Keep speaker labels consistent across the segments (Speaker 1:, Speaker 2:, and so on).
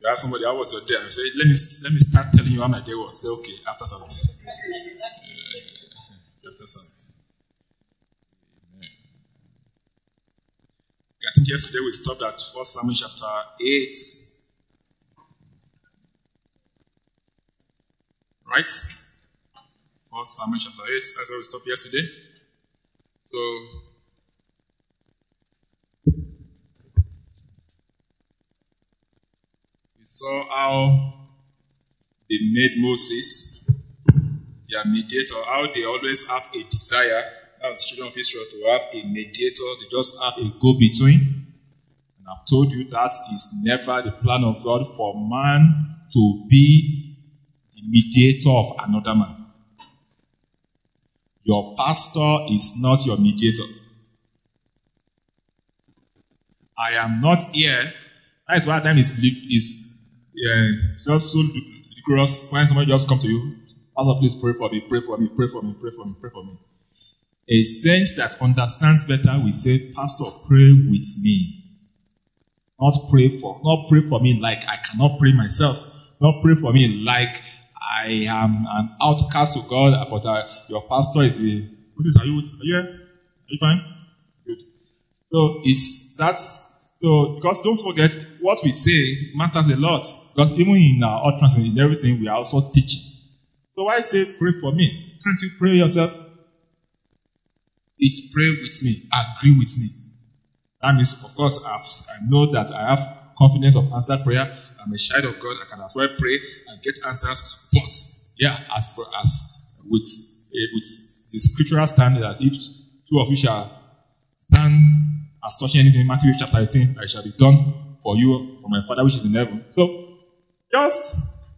Speaker 1: ask somebody, how was your day? And I say, let me start telling you how my day was. Say, okay, after service. After service. I think yesterday we stopped at 1 Samuel chapter 8. Right? 1 Samuel chapter 8. That's where we stopped yesterday. So, we saw how they made Moses their mediator, how they always have a desire, as children of Israel, to have a mediator. They just have a go-between. And I've told you that is never the plan of God for man to be the mediator of another man. Your pastor is not your mediator. I am not here. That is why time is just so ridiculous when somebody just come to you. Pastor, please pray for me, pray for me, pray for me, pray for me, pray for me. A sense that understands better, we say, Pastor, pray with me. Not pray for me like I cannot pray myself. Not pray for me like I am an outcast to God, but your pastor is are you here? Are you fine? Good. So because don't forget, what we say matters a lot. Because even in our utterance, in everything, we are also teaching. So why say pray for me? Can't you pray yourself? It's pray with me, agree with me. That means, of course, I know that I have confidence of answered prayer. I'm a child of God. I can as well pray and get answers. But yeah, as with the scriptural standard that if two of you shall stand as touching anything in Matthew chapter 18, that it shall be done for you, for my Father which is in heaven. So just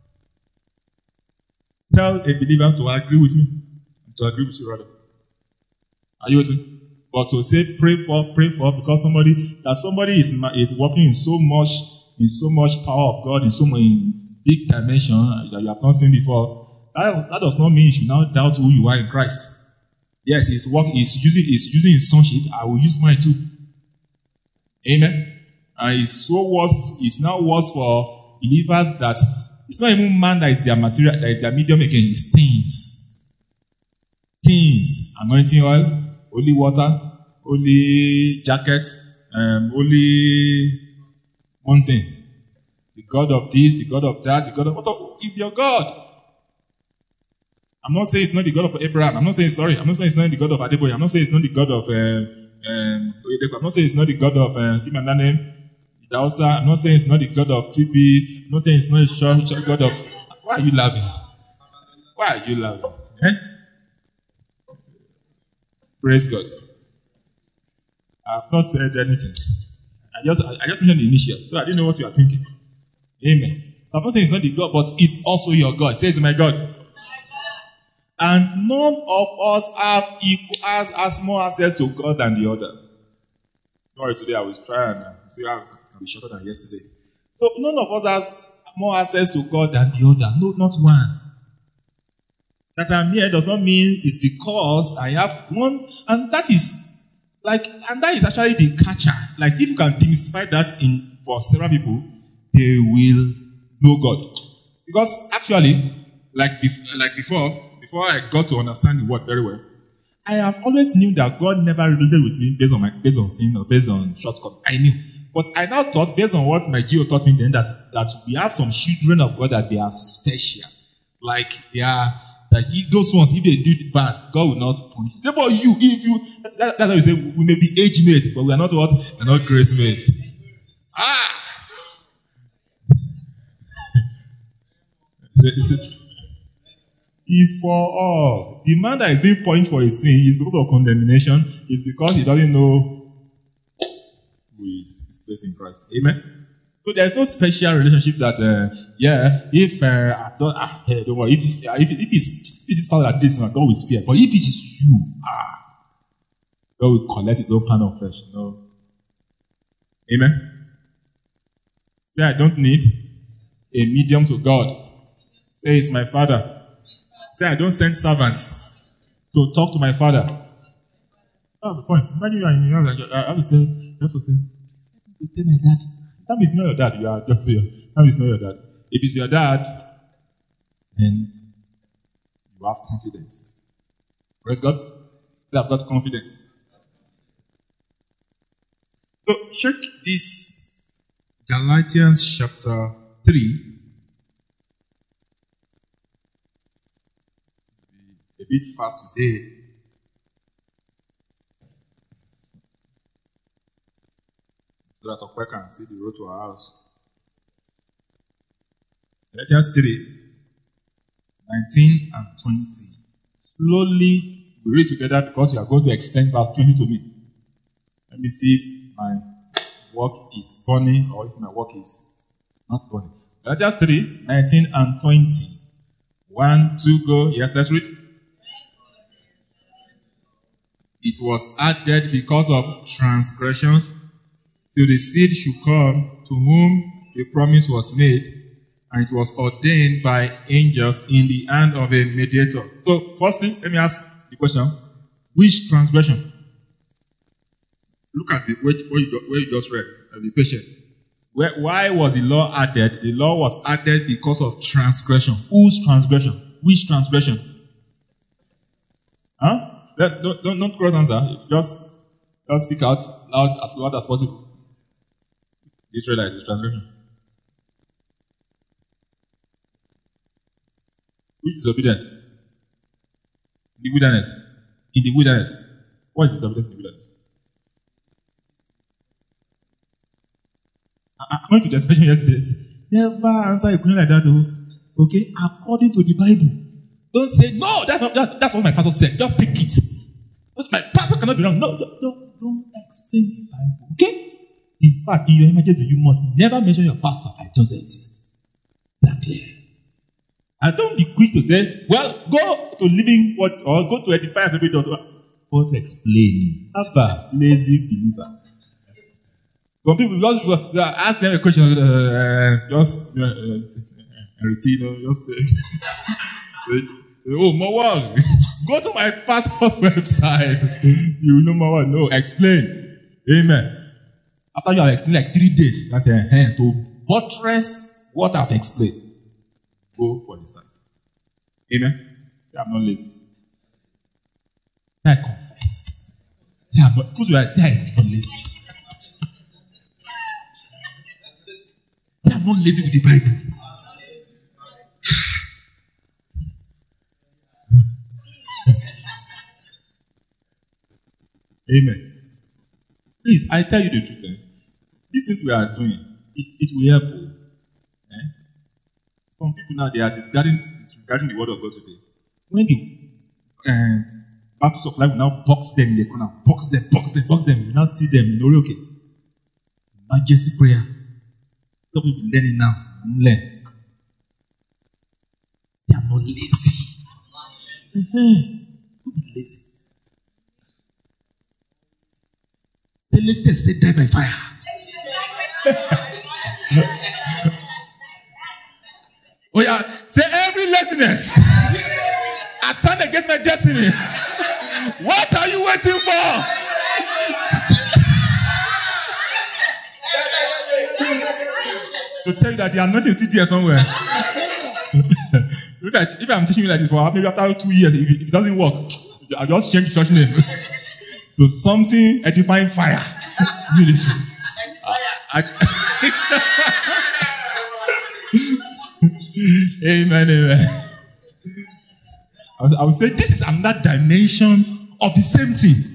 Speaker 1: tell a believer to agree with me, to agree with you rather. Are you with me? But to say pray for, because somebody is working in so much power of God, in big dimension that you have not seen before. That does not mean you should now doubt who you are in Christ. Yes, he's using his sonship. I will use mine too. Amen. And it's now worse for believers that it's not even man that is their material, that is their medium again. It's things, anointing oil, holy water, holy jacket, holy mountain. The God of this, the God of that, the God of what is your God? I'm not saying it's not the God of Abraham. I'm not saying it's not the God of Adeboye. I'm not saying it's not the God of I'm not saying it's not the God of Idausa. I'm not saying it's not the God of TB. I'm not saying it's not the God of. Why are you laughing? Eh? Praise God. I've not said anything. I just mentioned the initials, so I didn't know what you are thinking. Amen. I'm not saying it's not the God, but it's also your God. Say it's my God. And none of us has more access to God than the other. Sorry, today I will try and see how I can be shorter than yesterday. So none of us has more access to God than the other. No, not one. That I'm here does not mean it's because I have one, and that is actually the catcher. Like if you can demystify that for several people, they will know God. Because actually, before I got to understand the word very well, I have always knew that God never related with me based on sin or based on shortcut. I knew. But I now thought, based on what my GO taught me then, that we have some children of God that they are special. Like they are, those ones, if they do it bad, God will not punish. Say, but that's how you say, we may be age mates, but we are not what? We are not grace mates. Is for all. The man that is being punished for his sin is because of condemnation, is because he doesn't know who is his place in Christ. Amen? So there's no special relationship that, don't worry, if it's found like this, God will spare. But if it is you, God will collect his own pound of flesh. No. Amen? Say, I don't need a medium to God. Say, it's my Father. Say, I don't send servants to talk to my Father. That's the point. Imagine you are in your house, I would say, tell my dad, That means not your dad. You are just here. That means not your dad. If it's your dad, then you have confidence. Praise God. Say, I've got confidence. So check this Galatians chapter 3. A bit fast today. So that Okwe can see the road to our house. Galatians 3, 19 and 20. Slowly, we read together because you are going to explain verse 20 to me. Let me see if my work is funny or if my work is not funny. Galatians 3, 19 and 20. 1, 2, go. Yes, let's read. It was added because of transgressions till the seed should come to whom the promise was made, and it was ordained by angels in the hand of a mediator. So, firstly, let me ask the question: which transgression? Look at where you just read. Be patient. Why was the law added? The law was added because of transgression. Whose transgression? Which transgression? Huh? Don't cross answer. Just speak out loud as possible. Israelite is transgression. Which disobedience? In the wilderness. In the wilderness. What is disobedience in the wilderness? I went to the expression yesterday. Never answer a question like that. Okay? According to the Bible. Don't say, no, that's what my pastor said. Just take it. My pastor cannot be wrong. No, don't explain the Bible. Okay? In fact, in your emergency, you must never mention your pastor. I don't exist. That clear. And don't be quick to say, well, go to Living Word or go to Edify as a bit. First explain. Abba, lazy believer. Some people just ask them a question, just say, oh, more work. Go to my pastor's website. You will know more work. No, explain. Amen. After you have explained like 3 days, that's a hand to buttress what I've explained. Go for the site. Amen. Say, I'm not lazy. Say, I confess. Say, I'm not lazy. Say, I'm not lazy with the Bible. Amen. Please, I tell you the truth. These things we are doing, it will help you. Some people now, they are disregarding the word of God today. When the battles of life will now box them in the corner, box them, you now see them, okay. Emergency prayer. Some people learning now. Learn. They are not lazy. Don't be lazy. The lazy say die by fire. Oh yeah, say every laziness. I stand against my destiny. What are you waiting for? To tell you that the anointing is still there somewhere. Look at, if I'm teaching you like this for maybe after 2 years, if it doesn't work, I'll just change the church name to something edifying fire ministry. Amen. I would say this is another dimension of the same thing.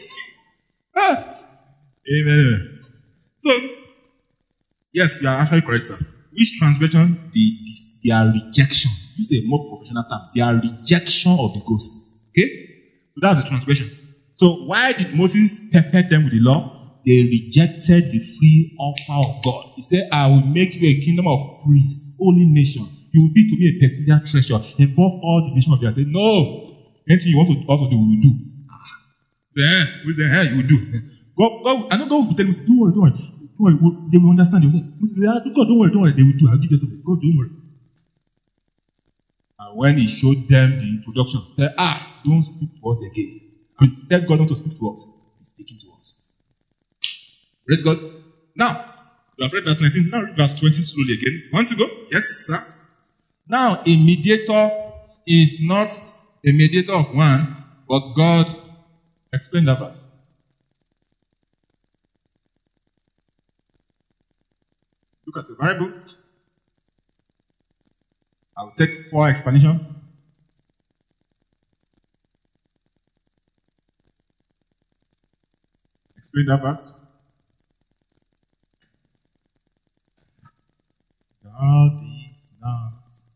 Speaker 1: Amen. So, yes, you are actually correct, sir. Which transgression? Their rejection. Use a more professional term. Their rejection of the gospel. Okay? So that's the transgression. So why did Moses pepper them with the law? They rejected the free offer of God. He said, I will make you a kingdom of priests, holy nation. You will be to me a peculiar treasure above all the nations of the earth. I said, no. Anything you want to also do, we will do. Then, we say, hey, you will do. God, I know God will tell you, don't worry. They will understand. They will say, God, don't worry. They will do. I'll give you something. God, don't worry. And when he showed them the introduction, he said, don't speak to us again. Tell God not to speak to us. He's speaking to us. Praise God. Now, You have read verse 19. Now read verse 20 slowly again. Want to go? Yes, sir. Now, a mediator is not a mediator of one, but God. Explain that verse. Look at the Bible. I will take 4 explanations. Explain that verse. God is not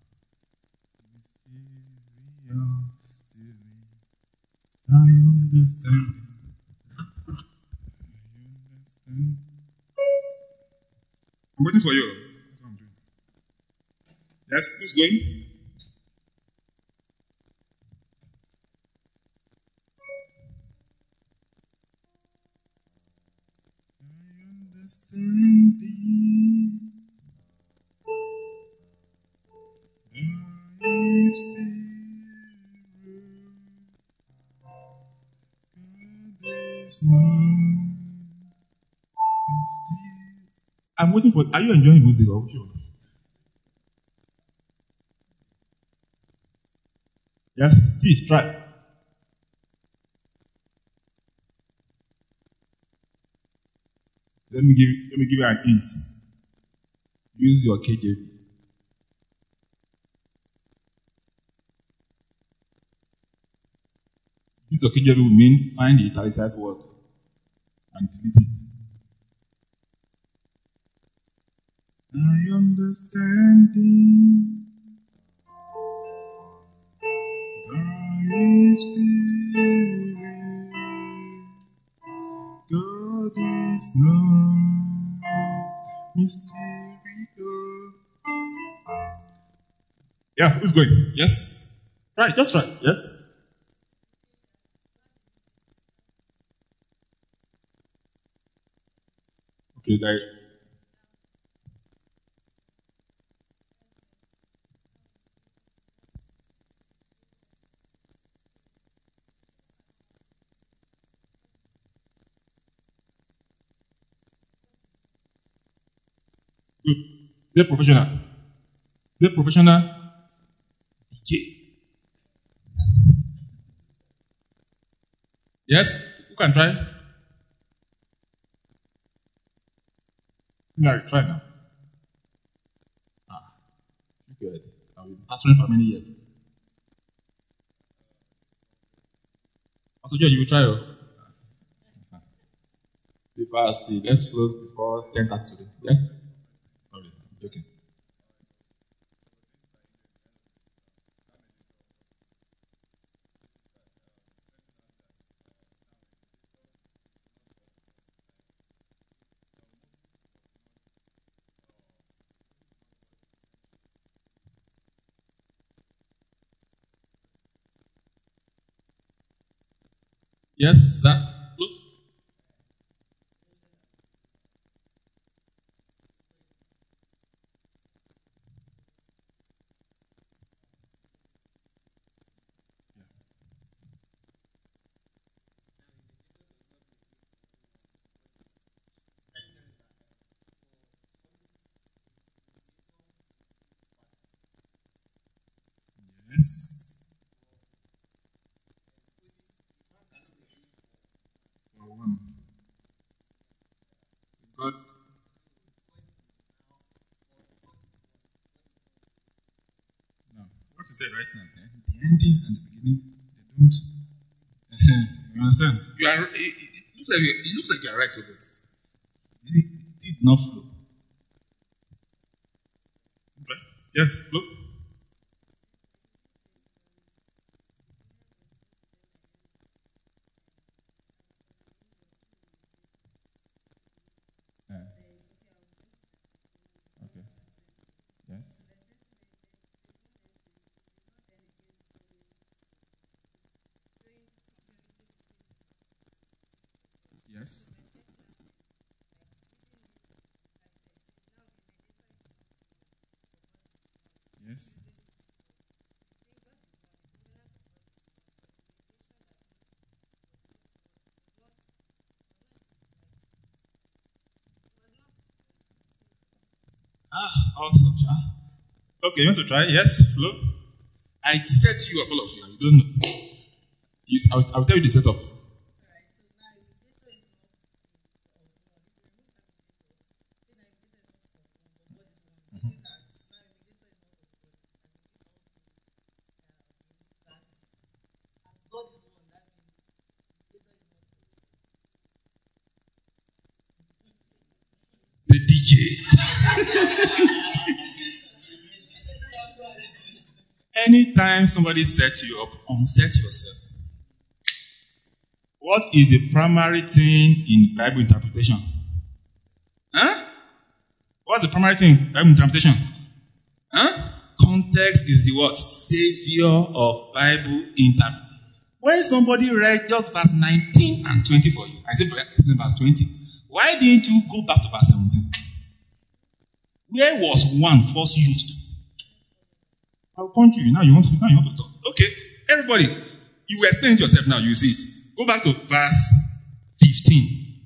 Speaker 1: mysterious to me. I understand. I'm waiting for you. That's what I'm doing. Yes, who's going? I understand thee. Thy spirit, God is not. I'm waiting for. Are you enjoying music or sure? Yes, see, try. Let me give you an hint. Use your KJV. Use your KJV will mean find the italicized word and delete it. I understand thee. Thy spirit, God is not mysterious. Yeah, who's going? Yes? Right, just right. Yes? Okay, like. Good. Say professional. Say professional. DJ. Yes? Who can try? No, try now. Good. I've been pastoring for many years. Also, Joe, you will try. Be fast. Let's close before 10:30 today. Yes? Sorry, I'm joking. Yes, sir. Look. Yes. For one. God. No. What you said right now, the ending and the beginning, they don't. You understand? You are. It looks like you are right with it. It did not flow. Okay. Yeah, flow. Yeah. Okay. Yes. Yes. Yes. Awesome. Okay, you want to try? Yes, Flo? I set you up, all of you, and you don't know. I'll tell you the setup. The DJ. Anytime somebody sets you up, unset yourself. What is the primary thing in Bible interpretation? What's the primary thing in Bible interpretation? Context is the what? Savior of Bible interpretation. When somebody read just verse 19 and 20 for you, I said verse 20. Why didn't you go back to verse 17? Where was one first used? I'll point you. Now you want to talk. Okay, everybody, you will explain it yourself now. You see it. Go back to verse 15.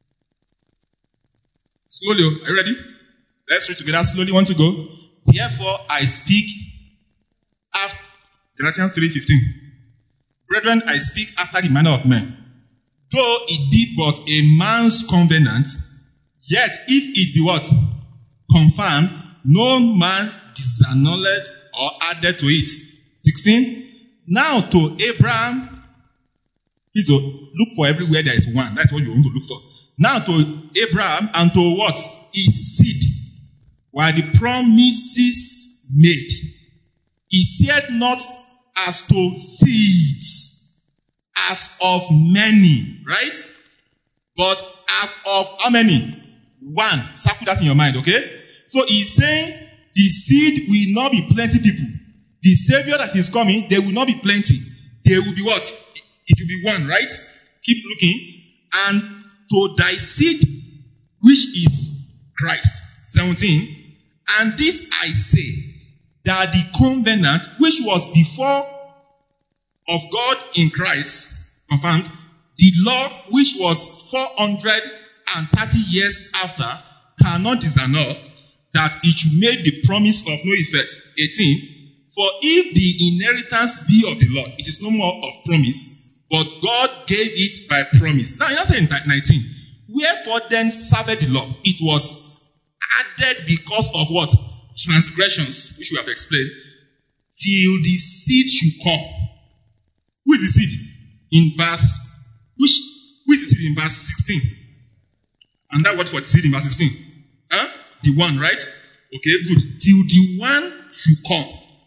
Speaker 1: Slowly, are you ready? Let's read together. Slowly, want to go? Therefore, I speak after Galatians 3:15. Brethren, I speak after the manner of men. Though it be but a man's covenant, yet if it be what? Confirmed, no man disannulled or added to it. 16. Now to Abraham, please look for everywhere there is one. That's what you want to look for. Now to Abraham and to what? His seed. While the promises made, he said not as to seeds, as of many, right? But as of how many? One. Circle that in your mind, okay? So he's saying the seed will not be plenty people. The Savior that is coming, there will not be plenty. There will be what? It will be one, right? Keep looking. And to thy seed, which is Christ. 17. And this I say, that the covenant which was before of God in Christ, confirmed, the law which was 430 years after, cannot disannul, that it should make the promise of no effect. 18. For if the inheritance be of the law, it is no more of promise, but God gave it by promise. Now, you say in 19, wherefore then served the law? It was added because of what? Transgressions, which we have explained, till the seed should come. Who is the seed? In verse, who is the seed in verse 16? And that word for the seed in verse 16? The one, right? Okay, good. Till the one should come,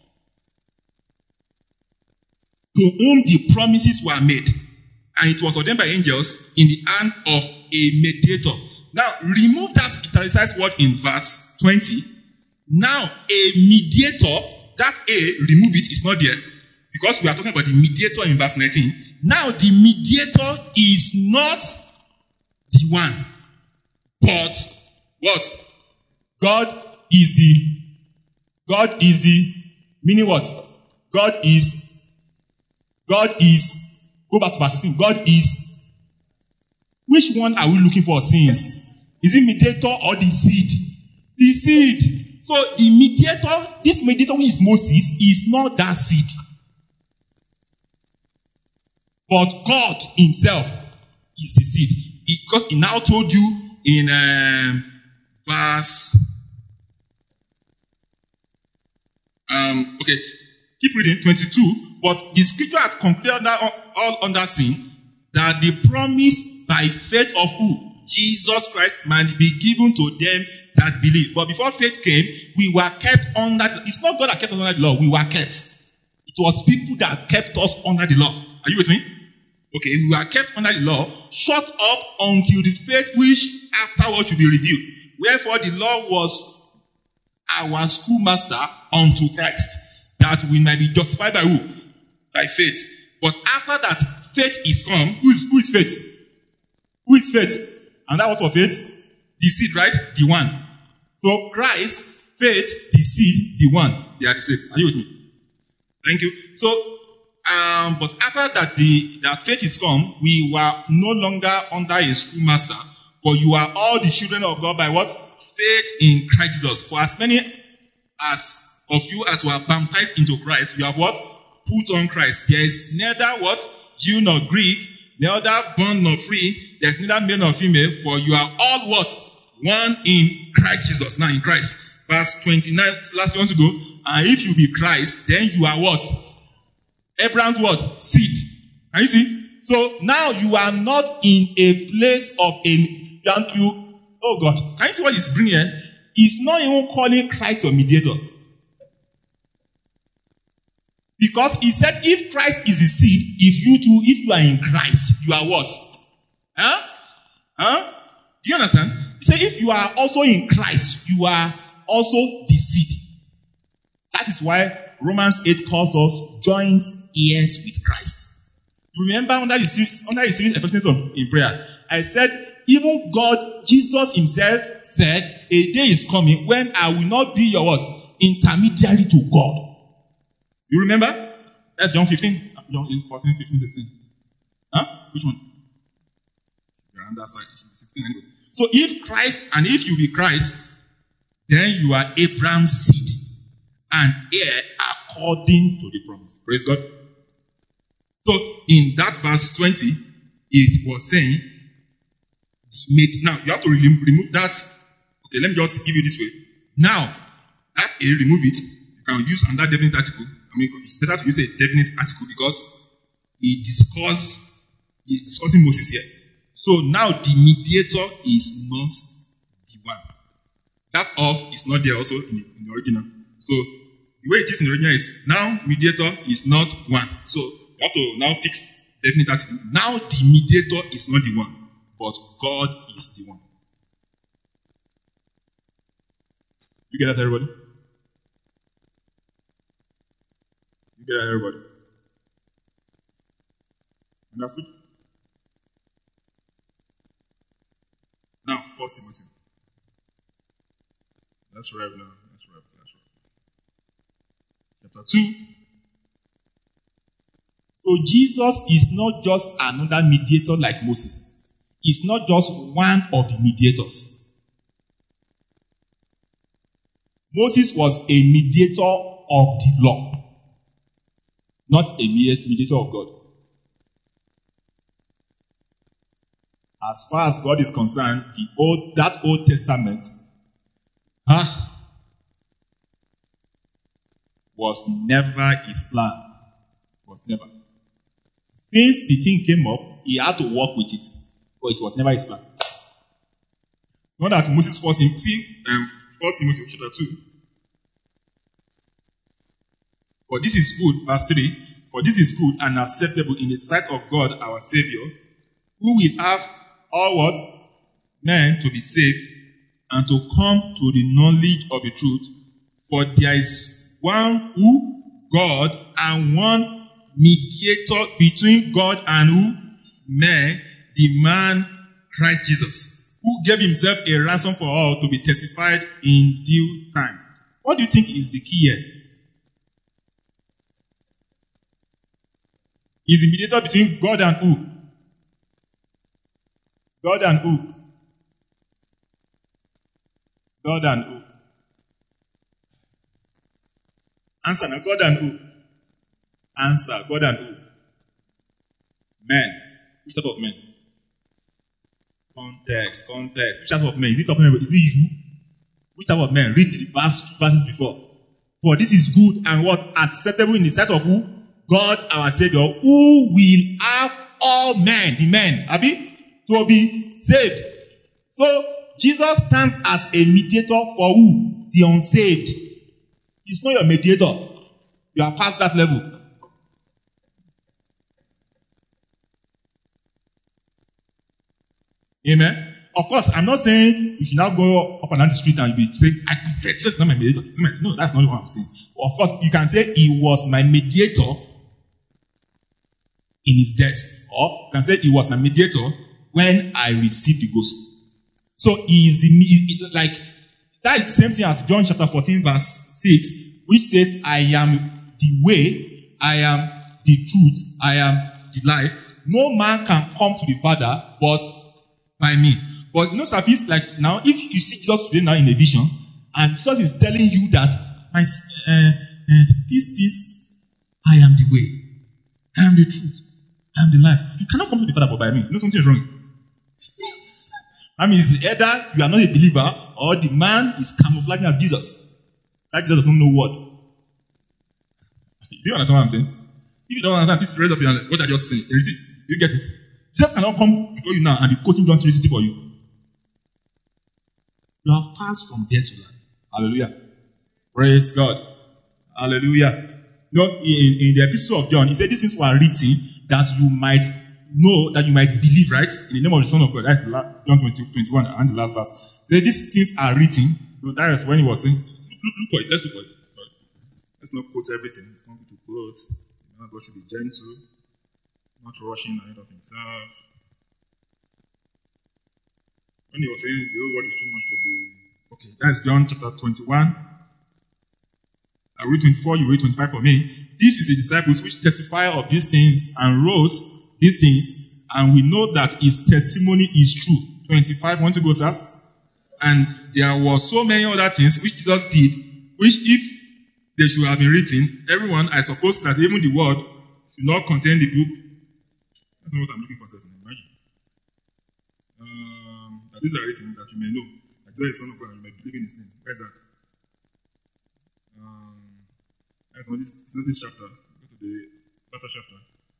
Speaker 1: to whom the promises were made, and it was ordained by angels in the hand of a mediator. Now, remove that italicized word in verse 20. Now, a mediator, that A, remove it, it's not there. Because we are talking about the mediator in verse 19. Now, the mediator is not the one. But, what? God is the, meaning what? God is, go back to verse 16. God is, which one are we looking for since? Is it mediator or the seed? The seed. So the mediator, this mediator which is Moses, is not that seed. But God himself is the seed. Because he now told you in verse, okay, keep reading, 22. But the scripture has concluded all under sin, that the promise by faith of who? Jesus Christ might be given to them that believe. But before faith came, we were kept under, it's not God that kept us under the law, we were kept. It was people that kept us under the law. Are you with me? Okay, we were kept under the law, shut up until the faith which afterward should be revealed. Wherefore the law was our schoolmaster unto Christ, that we might be justified by who? By faith. But after that, faith is come. Who is faith? Who is faith? And that was for faith? The seed, right? The one. So Christ, faith, the seed, the one. They are the same. Are you with me? Thank you. So, but after that faith is come, we were no longer under a schoolmaster, for you are all the children of God by what? faith in Christ Jesus. For as many as of you as were baptized into Christ, you have what? Put on Christ. There is neither what? Jew nor Greek, neither bond nor free. There is neither male nor female, for you are all what? One in Christ Jesus. Now in Christ. Verse 29, last one to go. And if you be Christ, then you are what? Abraham's what? Seed. Can you see? So now you are not in a place of oh God. Can you see what he's bringing here? He's not even calling Christ your mediator. Because he said, if Christ is the seed, if you are in Christ, you are what? Do you understand? He said, if you are also in Christ, you are also the seed. That is why Romans 8 calls us joint heirs with Christ. Remember under the series in prayer, I said, even God, Jesus himself said, a day is coming when I will not be your what? Intermediary to God. You remember? That's John 15. John 14, 15, 16. Which one? You're on that side. 16 anyway. So if Christ, and if you be Christ, then you are Abraham's seed and heir according to the promise. Praise God. So in that verse 20, it was saying, now you have to remove that. Okay, let me just give you this way. Now, that remove it, you can use another definite article. I mean, it's better to use a definite article because he's discussing Moses here. So now the mediator is not the one. That of is not there also in the original. So the way it is in the original is now mediator is not one. So you have to now fix definite article. Now the mediator is not the one, but God is the one. You get that, everybody? You get that, everybody? Understood? Now, 1 Timothy. That's right now. That's right. Chapter 2. So Jesus is not just another mediator like Moses. He's not just one of the mediators. Moses was a mediator of the law, not a mediator of God. As far as God is concerned, that Old Testament was never his plan. Was never. Since the thing came up, he had to work with it, but it was never his plan. Not that Moses forced him. See, 1 Timothy chapter 2. For this is good, verse 3. For this is good and acceptable in the sight of God our Savior, who will have all what? Men to be saved and to come to the knowledge of the truth. For there is one who? God, and one mediator between God and who? Men, the man Christ Jesus, who gave himself a ransom for all to be testified in due time. What do you think is the key here? Is the mediator between God and who? God and who? God and who? Answer now. God and who? Answer. God and who? Men. Which type of men? Context. Which type of men? Is it talking about? Is it you? Which type of men? Read the verses before. For this is good and what? Acceptable in the sight of who? God our Savior, who will have all men, the men, to be saved. So Jesus stands as a mediator for who? The unsaved. He's not your mediator. You are past that level. Amen. Of course, I'm not saying you should now go up and down the street and be saying, I confess, just not my mediator. No, that's not what I'm saying. Of course, you can say he was my mediator in his death. Or you can say he was my mediator when I received the gospel. So he is that is the same thing as John chapter 14 verse 6, which says, I am the way, I am the truth, I am the life. No man can come to the Father but by me. But you know, service, like now, if you see Jesus today now in a vision, and Jesus is telling you that, peace, I am the way, I am the truth, I am the life. You cannot come to the Father but by me. You know something is wrong. I mean, it's either you are not a believer, or the man is camouflaging as Jesus. Like Jesus doesn't know what. Do you understand what I'm saying? If you don't understand, this is the rest of your what I just saying. You get it? Jesus cannot come before you now and be quoting John 3:60 for you. You have passed from death to life. Hallelujah. Praise God. Hallelujah. You know, in the epistle of John, he said these things were written that you might know, that you might believe, right? In the name of the Son of God. That's John 21 and the last verse. So these things are written. You know, that is when he was saying, look for it. Let's look for it. Sorry. Let's not quote everything. It's not good to quote. You know, God should be gentle, not rushing ahead of himself. When he was saying the whole world is too much to be. Okay, that's John chapter 21. I read 24, you read 25 for me. This is the disciples which testify of these things and wrote these things, and we know that his testimony is true. 25, want to go, sirs? And there were so many other things which Jesus did, which if they should have been written, everyone, I suppose that even the word should not contain the book. That's not what I'm looking for, sir. Imagine. That these are written that you may know that Jesus is the Son of God and you may believe in his name. Where is that? That's not this chapter. Go to the latter chapter.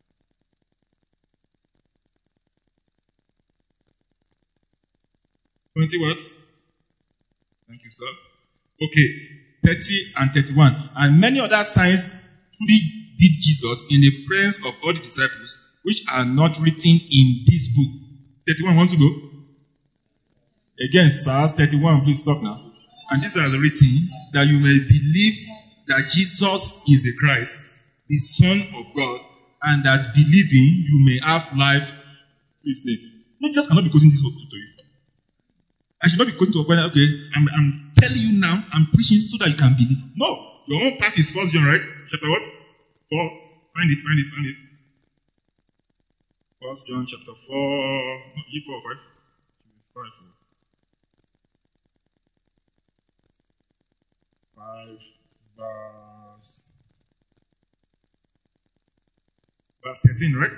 Speaker 1: What? Thank you, sir. Okay, 30 and 31. And many other signs truly did Jesus in the presence of all the disciples, which are not written in this book. 31, want to go? Again, Psalms 31, please stop now. And this is written that you may believe that Jesus is the Christ, the Son of God, and that believing you may have life through his name. No, Jesus cannot be quoting this book to you. I should not be going to a point, okay, I'm telling you now, I'm preaching so that you can believe. No. Your own part is 1 John, right? Chapter what? 4. Find it. 1 John chapter 4. No, 4 or 5? 5. 5 verse 13, right?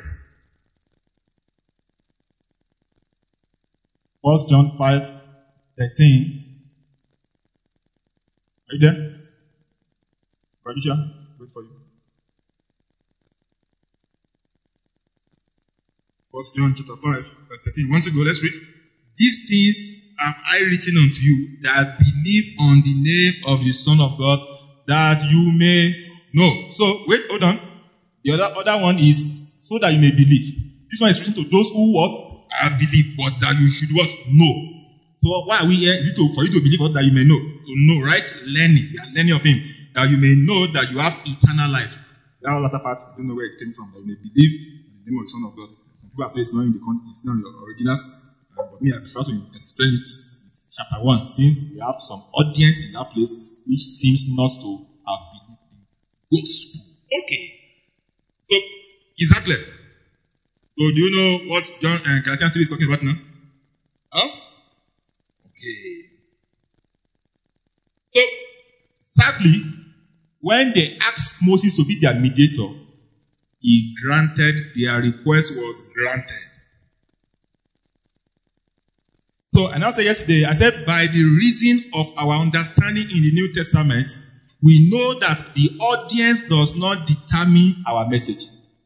Speaker 1: 1 John 5. 13. Are you there? Radisha, wait for you. 1 John chapter 5, verse 13. Once you go, let's read. These things have I written unto you that believe on the name of the Son of God, that you may know. So, wait, hold on. The other one is so that you may believe. This one is written to those who what? Believe, but that you should what? Know. So why are we here? Is it for you to believe or that you may know? To know, right? Learning. We are learning of him. That you may know that you have eternal life. That latter part, I don't know where it came from. That you may believe in the name of the Son of God. Some people say it's not in the originals. But me, I prefer to explain it. It's chapter 1. Since we have some audience in that place which seems not to have believed in gospel. Okay. So, exactly. So, do you know what John and Galatians 3 is talking about now? Huh? Okay. So, sadly, when they asked Moses to be their mediator, he granted, their request was granted. So, and I said yesterday, I said, by the reason of our understanding in the New Testament, we know that the audience does not determine our message.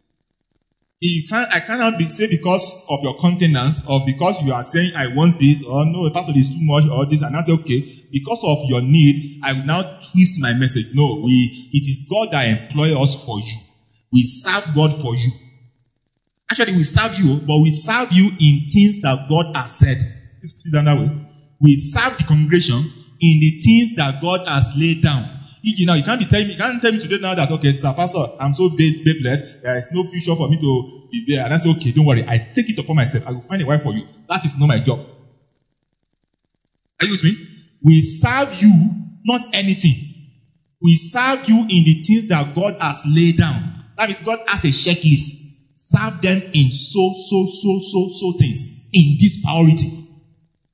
Speaker 1: I cannot say because of your countenance or because you are saying I want this or no, the pastor is too much or this, and I say okay, because of your need, I will now twist my message. No, it is God that employs us for you. We serve God for you. Actually, we serve you, but we serve you in things that God has said. Let's put it down that way. We serve the congregation in the things that God has laid down. You know, you can't tell me today now that, okay, sir, pastor, I'm so blessed, there is no future for me to be there. And I say, okay, don't worry, I take it upon myself. I will find a wife for you. That is not my job. Are you with me? We serve you, not anything. We serve you in the things that God has laid down. That means God has a checklist. Serve them in so things. In this priority.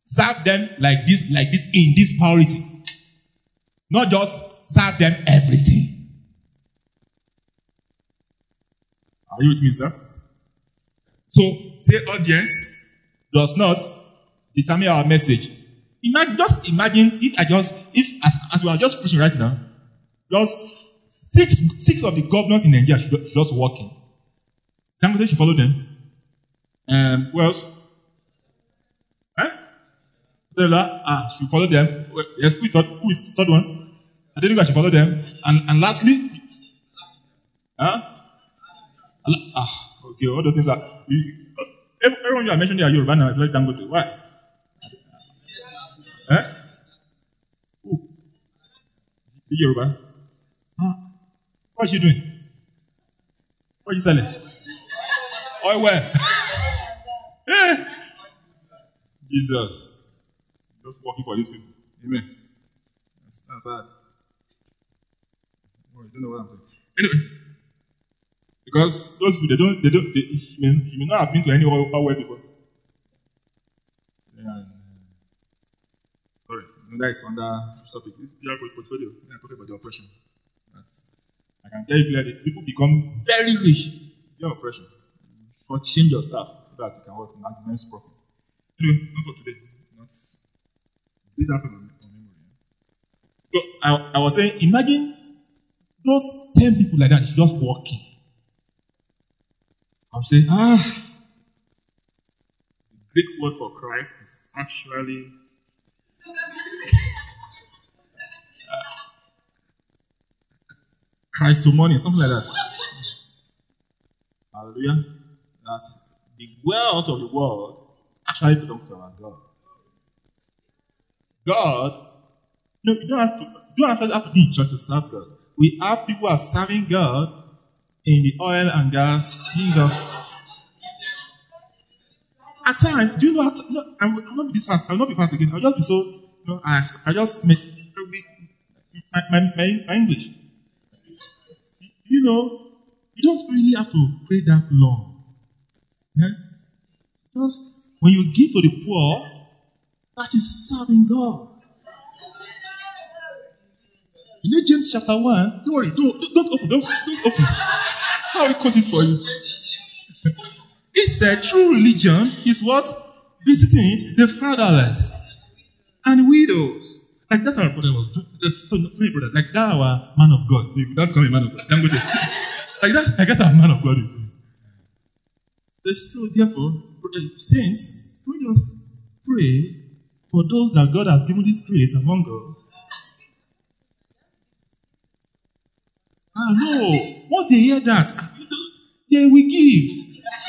Speaker 1: Serve them like this, in this priority. Not just serve them everything. Are you with me, sir? So, say audience does not determine our message. Just imagine if as we are just preaching right now, just six of the governors in Nigeria should just walk in. Dangote should follow them. Who else? Should follow them. Yes, who is the third one? I think I should follow them. And lastly, okay, all those things are. Everyone you are mentioning are Yoruba now. It's like Dangote. Why? Who? The Yoruba. What is she doing? What are you selling? Oil where? Jesus. Just working for these people. Amen. That's sad. Oh, you don't know what I'm saying. Anyway. Because those people, you may not have been to any oil well before. Sorry, that is under topic. This PR portfolio. We are talking about the oppression. I can tell you clearly, people become very rich. Your oppression. Change your stuff so that you can work maximize profit. Anyway, not for today. This happened on memory. So I was saying, imagine those 10 people like that just walking. I would say, the Greek word for Christ is actually Christomony, something like that. Hallelujah. That the wealth of the world actually belongs to our God. God, you don't have to be in church to serve God. We have people who are serving God in the oil and gas industry. At times, do you know? I will not be this fast. I will not be fast again. I'll just be so. I just make my English. You know, you don't really have to pray that long. Just when you give to the poor, that is serving God. You know James chapter 1? Don't worry, don't open. I will quote it for you. It said, true religion is what? Visiting the fatherless and widows. Like that's our brother was. So brother, like that our man of God. He would not call a man of God. I'm going to say, like that our man of God is. So therefore, saints, we just pray for those that God has given this grace among us. No. Once they hear that, they will give.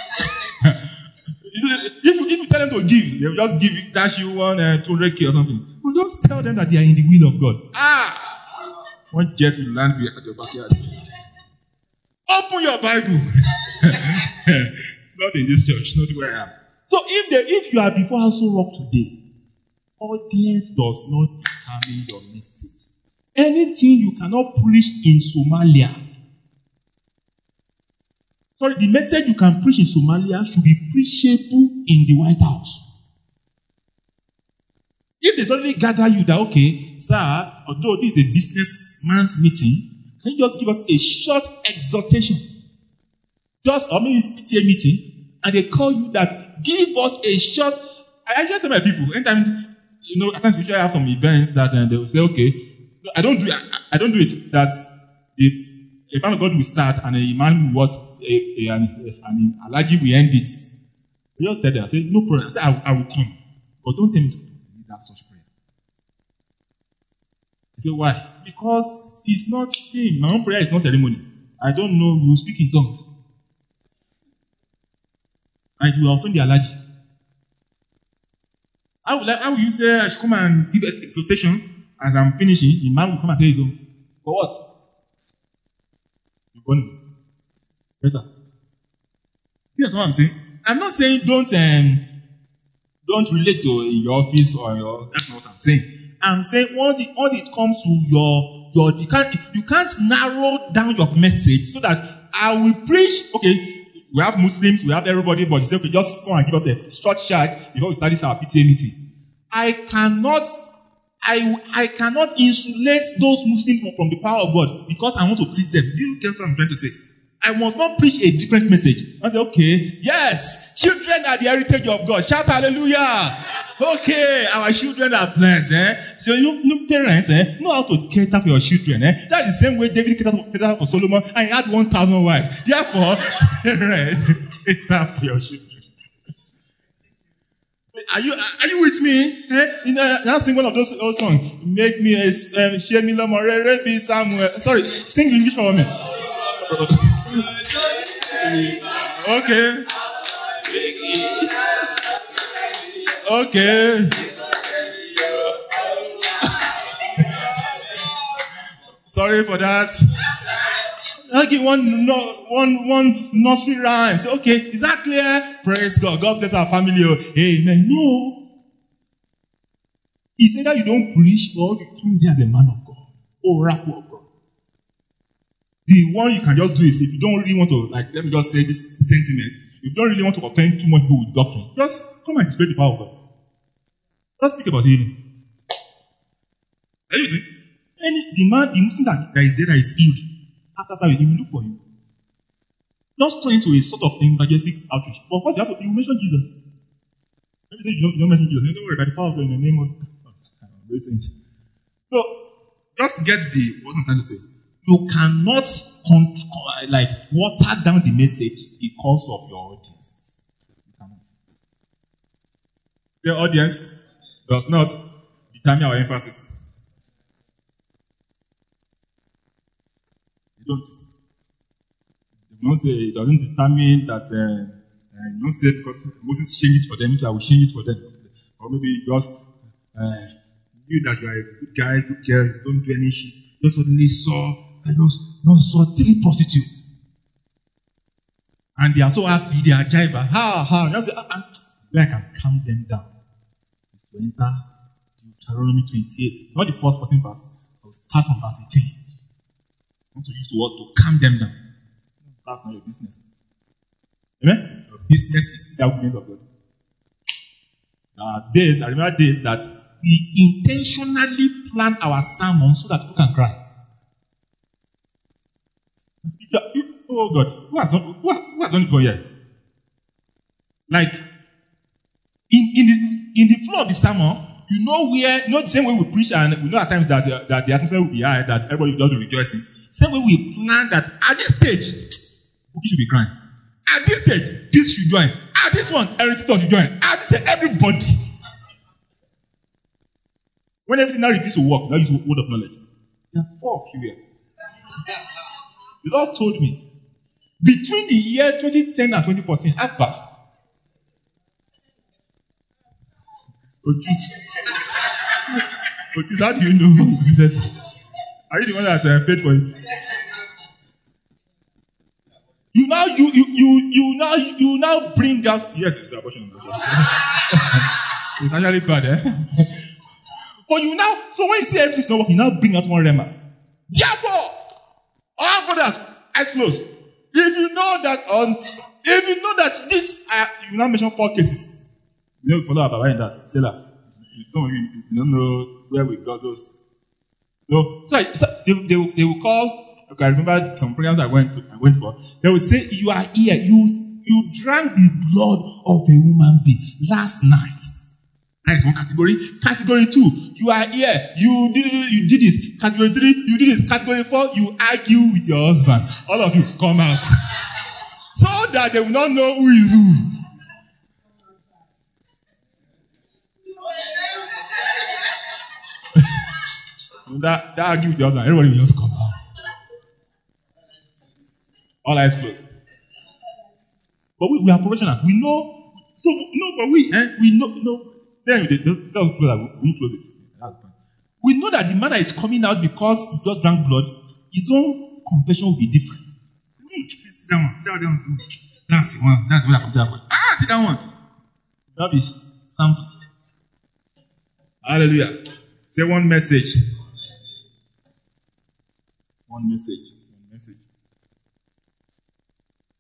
Speaker 1: If you tell them to give, they will just give you, dash you 200k or something. But just tell them that they are in the will of God. One jet will land at your backyard. Open your Bible. Not in this church, not where I am. So if you are before Household Rock today, audience does not determine your message. Anything you cannot preach in Somalia. Sorry, the message you can preach in Somalia should be preachable in the White House. If they suddenly gather you that, okay, sir, although this is a businessman's meeting, can you just give us a short exhortation? Or maybe it's PTA meeting, and they call you that, give us a short. I just tell my people, anytime, at times we usually have some events that they will say, okay, I don't do it that a man of God will start and a man will an allergy will end it. I just tell them, I say, no problem. I say, I will come. But don't tell me to lead that such prayer. I say, why? Because it's not thing. My own prayer is not ceremony. I don't know, you speak in tongues. And you will offend the allergy. How will you say I should come and give an exhortation as I'm finishing? The man will come and say, for what? You're going better. Here's what I'm saying. I'm not saying don't relate to in your office or your. That's not what I'm saying. I'm saying once it comes to your you can't narrow down your message so that I will preach. Okay, we have Muslims, we have everybody, but you say, okay, just come and give us a short chat before we start this our PTA meeting. I cannot insulate those Muslims from the power of God because I want to please them. Do you get what I'm trying to say? I must not preach a different message. I say, okay, yes, children are the heritage of God. Shout hallelujah. Okay, our children are blessed. So you parents know how to cater for your children. That's the same way David catered for Solomon, and he had 1,000 wives. Therefore, parents, cater for your children. Are you with me? You know, sing one of those old songs. Make me a Shemila Morere be Samuel. Sorry, sing English for me. Okay. Okay. Sorry for that. I'll give one nursery rhyme. Say, okay, is that clear? Praise God. God bless our family. Amen. No. He said that you don't preach, or you come there as a man of God. Oracle of God. The one you can just do is if you don't really want to, like, let me just say this sentiment. If you don't really want to offend too much people with doctrine, just come and display the power of God. Just speak about healing. Anything. The Muslim that is there that is healed, after service, he will look for you. Just turn into a sort of evangelistic outreach. But what you have to do, you mention Jesus. Let me say you don't mention Jesus. Don't worry about the power of God in the name of So, just get what I'm trying to say. You cannot water down the message because of your audience. You cannot. The audience does not determine our emphasis. You don't. You don't say it doesn't determine that. You don't say because Moses changed it for them, so I will change it for them. Or maybe just you that you are a good guy, good girl, don't do any shit. Just suddenly saw 3 prostitutes. And they are so happy, they are jiver. Just say, I can calm them down. It's to enter Deuteronomy 28. Not the first person verse. I will start from verse 18. I want to use the word to calm them down. That's not your business. Amen? Your business is the argument of God. I remember days that we intentionally plan our sermon so that people can cry. Oh God, who has done it for you? Like, in the flow of the sermon, you know the same way we preach, and we know at times that the atmosphere will be high, that everybody will just be rejoicing. Same way we plan that at this stage, Bukky should be crying. At this stage, this should join. At this one, Eric should join. At this stage, everybody. When everything now reduces to work, now use word of knowledge. There are 4 of you here. The Lord told me, between the year 2010 and 2014, Akbar. How do you know? Are you the one that paid for it? You now bring out. Yes, it's abortion. It's actually bad, But so when you see everything's not working, you now bring out one rema. Therefore, all brothers, eyes closed. If you know that this, you now mention 4 cases. You know, follow up about that. Say that. You don't know where we got those. No, so they will call. Okay, I remember some prayers I went for. They will say, "You are here. You drank the blood of a human being last night." That is one category. Category 2, you are here. You did this. Category 3, you did this. Category 4, you argue with your husband. All of you come out. So that they will not know who is who. that argue with your husband, everybody will just come out. All eyes closed. But we are professionals. We know. So, no, but we know. Then we close it. We know that the man that is coming out because he just drank blood, his own confession will be different. Sit down. That's the one. That's what I come to happen. Sit down one. That is sample. Hallelujah. Say one message. One message.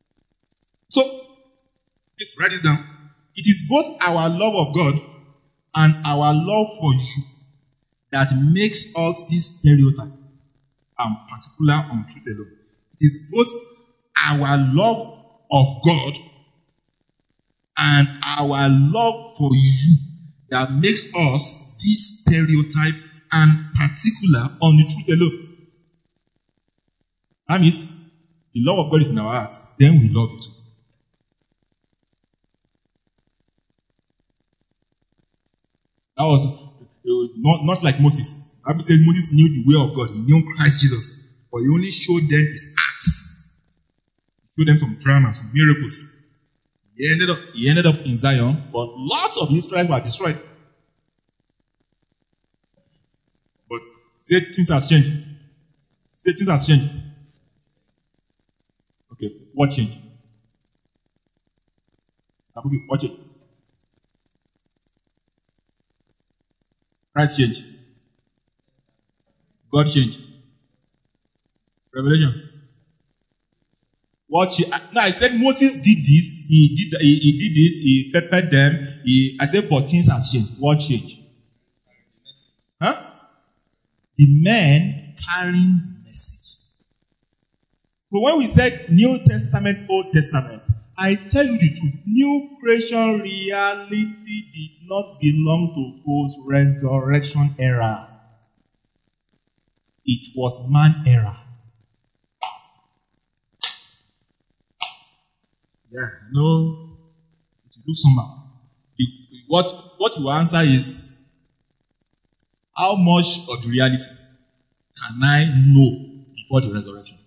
Speaker 1: So, please write this down. It is both our love of God and our love for you that makes us this stereotype and particular on truth alone. It is both our love of God and our love for you that makes us this stereotype and particular on the truth alone. That means the love of God is in our hearts, then we love it. That was not like Moses. The Bible says Moses knew the way of God. He knew Christ Jesus. But he only showed them his acts. He showed them some drama, some miracles. He ended up in Zion, but lots of Israelites were destroyed. But say things has changed. Say things has changed. Okay, what changed? What changed? Christ changed. God changed. Revelation. What? No, I said Moses did this. He did this. He peppered them. I said, but things has changed. What changed? Huh? The men carrying the message. So when we said New Testament, Old Testament, I tell you the truth. New creation reality did not belong to post-resurrection era. It was man era. Yeah, no, it will look somehow. What you answer is, how much of the reality can I know before the resurrection?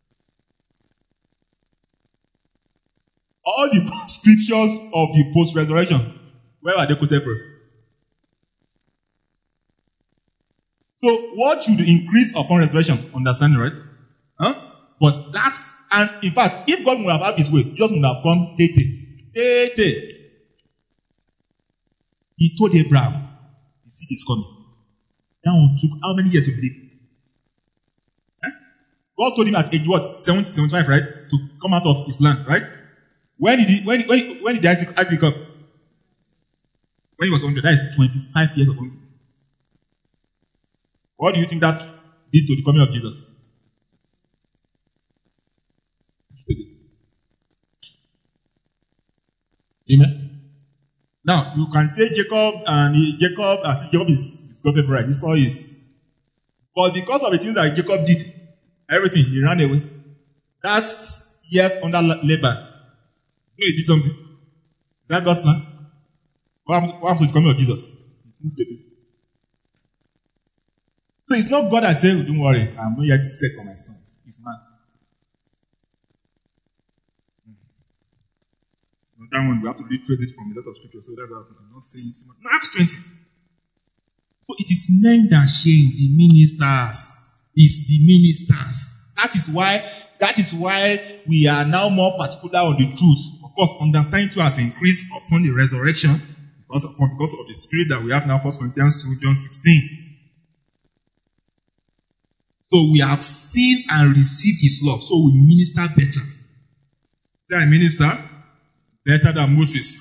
Speaker 1: All the scriptures of the post-resurrection, where are they quoted from? So, what should increase upon resurrection? Understanding, right? Huh? But that, and in fact, if God would have had his way, Jesus would have come, He told Abraham, the seed is coming. That one took how many years to believe? God told him at age what? 70, 75, right? To come out of his land, right? When did Isaac come? When he was 100, that is 25 years of 100. What do you think that did to the coming of Jesus? Amen. Now you can say Jacob is God's favorite. This all is. But because of the things that Jacob did, everything, he ran away. That's years under Laban. He did something. Is that God's plan? What happened to the coming of Jesus? So it's not God that said, don't worry, I'm not yet set for my son. It's man. That one, we have to retrace it from a lot of scripture, so that's why I'm not saying so much. No, Acts 20. So it is men that shame the ministers. It's the ministers. That is why we are now more particular on the truth. Of course, understanding too has increased upon the resurrection because of the spirit that we have now, 1 Corinthians 2, John 16. So we have seen and received his love. So we minister better. Say I minister better than Moses.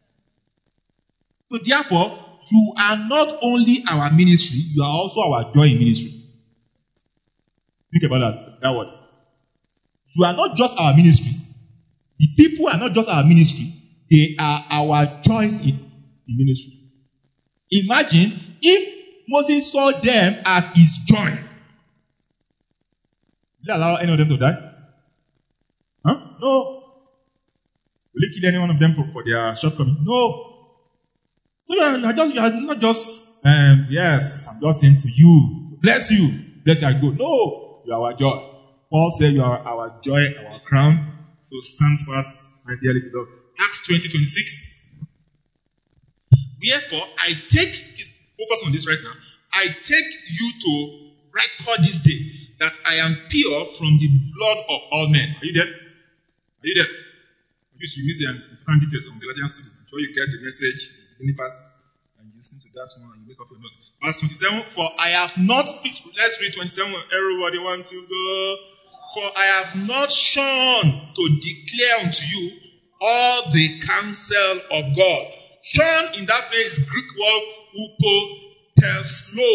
Speaker 1: So therefore, you are not only our ministry, you are also our joy in ministry. Think about that word. You are not just our ministry. The people are not just our ministry. They are our joy in ministry. Imagine if Moses saw them as his joy. Will he allow any of them to die? Huh? No. Will he kill any one of them for their shortcoming? No. So you are not just, yes, I'm just saying to you, bless you, I go. No, you are our joy. Paul said you are our joy, our crown. So stand fast, my dearly beloved. Acts 20:26. Wherefore, I take, focus on this right now, I take you to record this day that I am pure from the blood of all men. Are you there? Are you there? You miss the important details on the Galatians student. I'm sure you get the message, any part, and you listen to that one and you make up your notes. Verse 27, for I have not, let's read 27, everybody want to go. For I have not shone to declare unto you all the counsel of God. Shone in that place, Greek word Hupostelo.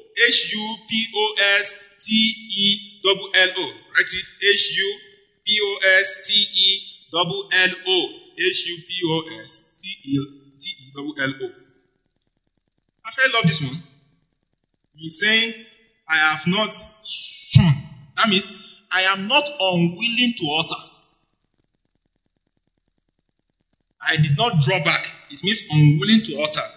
Speaker 1: Hupostelo. Write it. Hupostelo. Hupostelo. Actually, I love this one. He's saying, I have not shun. That means, I am not unwilling to utter. I did not draw back. It means unwilling to utter.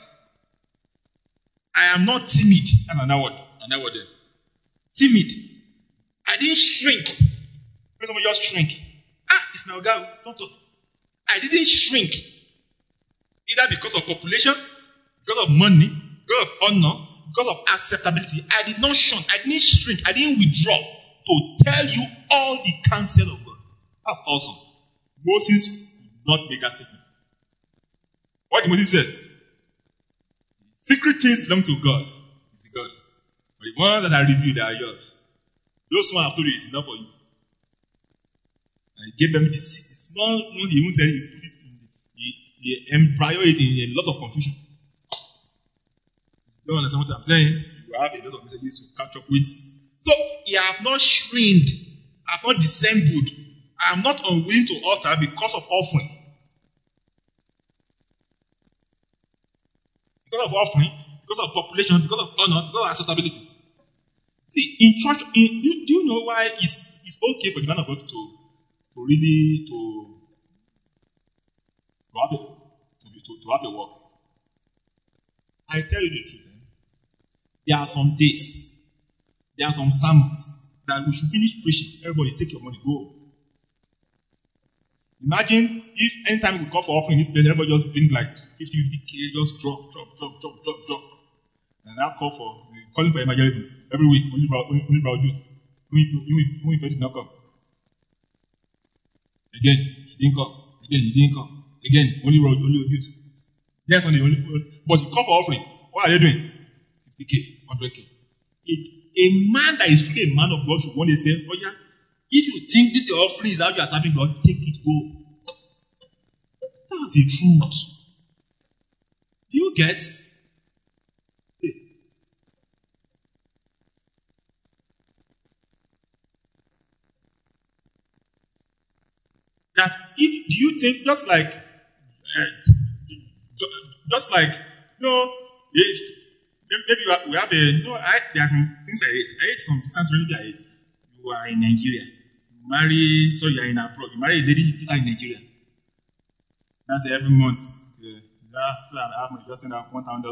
Speaker 1: I am not timid. That's another word. Another word there. Timid. I didn't shrink. When someone just shrink. It's my guy. Don't talk. I didn't shrink. Either because of population, because of money, because of honor, because of acceptability. I did not shun. I didn't shrink. I didn't withdraw to tell you all the counsel of God. That's awesome. Moses did not make that statement. What did Moses say? Secret things belong to God. It's God. But the ones that are revealed are yours. Those ones I've told you is enough for you. And he gave them the small ones he even said he put it in he embryo it in a lot of confusion. You don't understand what I'm saying? You have a lot of messages to catch up with. So he have not shrinked, I have not dissembled. I am not unwilling to utter because of offering. Because of offering, because of population, because of honor, because of acceptability. See, in church, do you know why it's okay for the man of God to really have a work? I tell you the truth. There are some days, there are some sermons that we should finish preaching. Everybody take your money, go. Imagine if anytime we call for offering this place, everybody just bring like 50K, just drop. And now calling for evangelism every week, only about youth. Who did not come. Again, he didn't come. Again, he didn't come. Again, only youth. Yes, only. But you call for offering. What are they doing? 50K, 100K. A man that is truly a man of God should one day say, oh yeah, if you think this offering is how you are serving God, take it, go. That's the truth. Do you get? That if do you think just like maybe we have there are some things I ate some distance really I ate. You are in Nigeria. You are in abroad. You marry a lady in Nigeria. That's every month. So I have money. Just send out $1,000, $5,000, $10,000,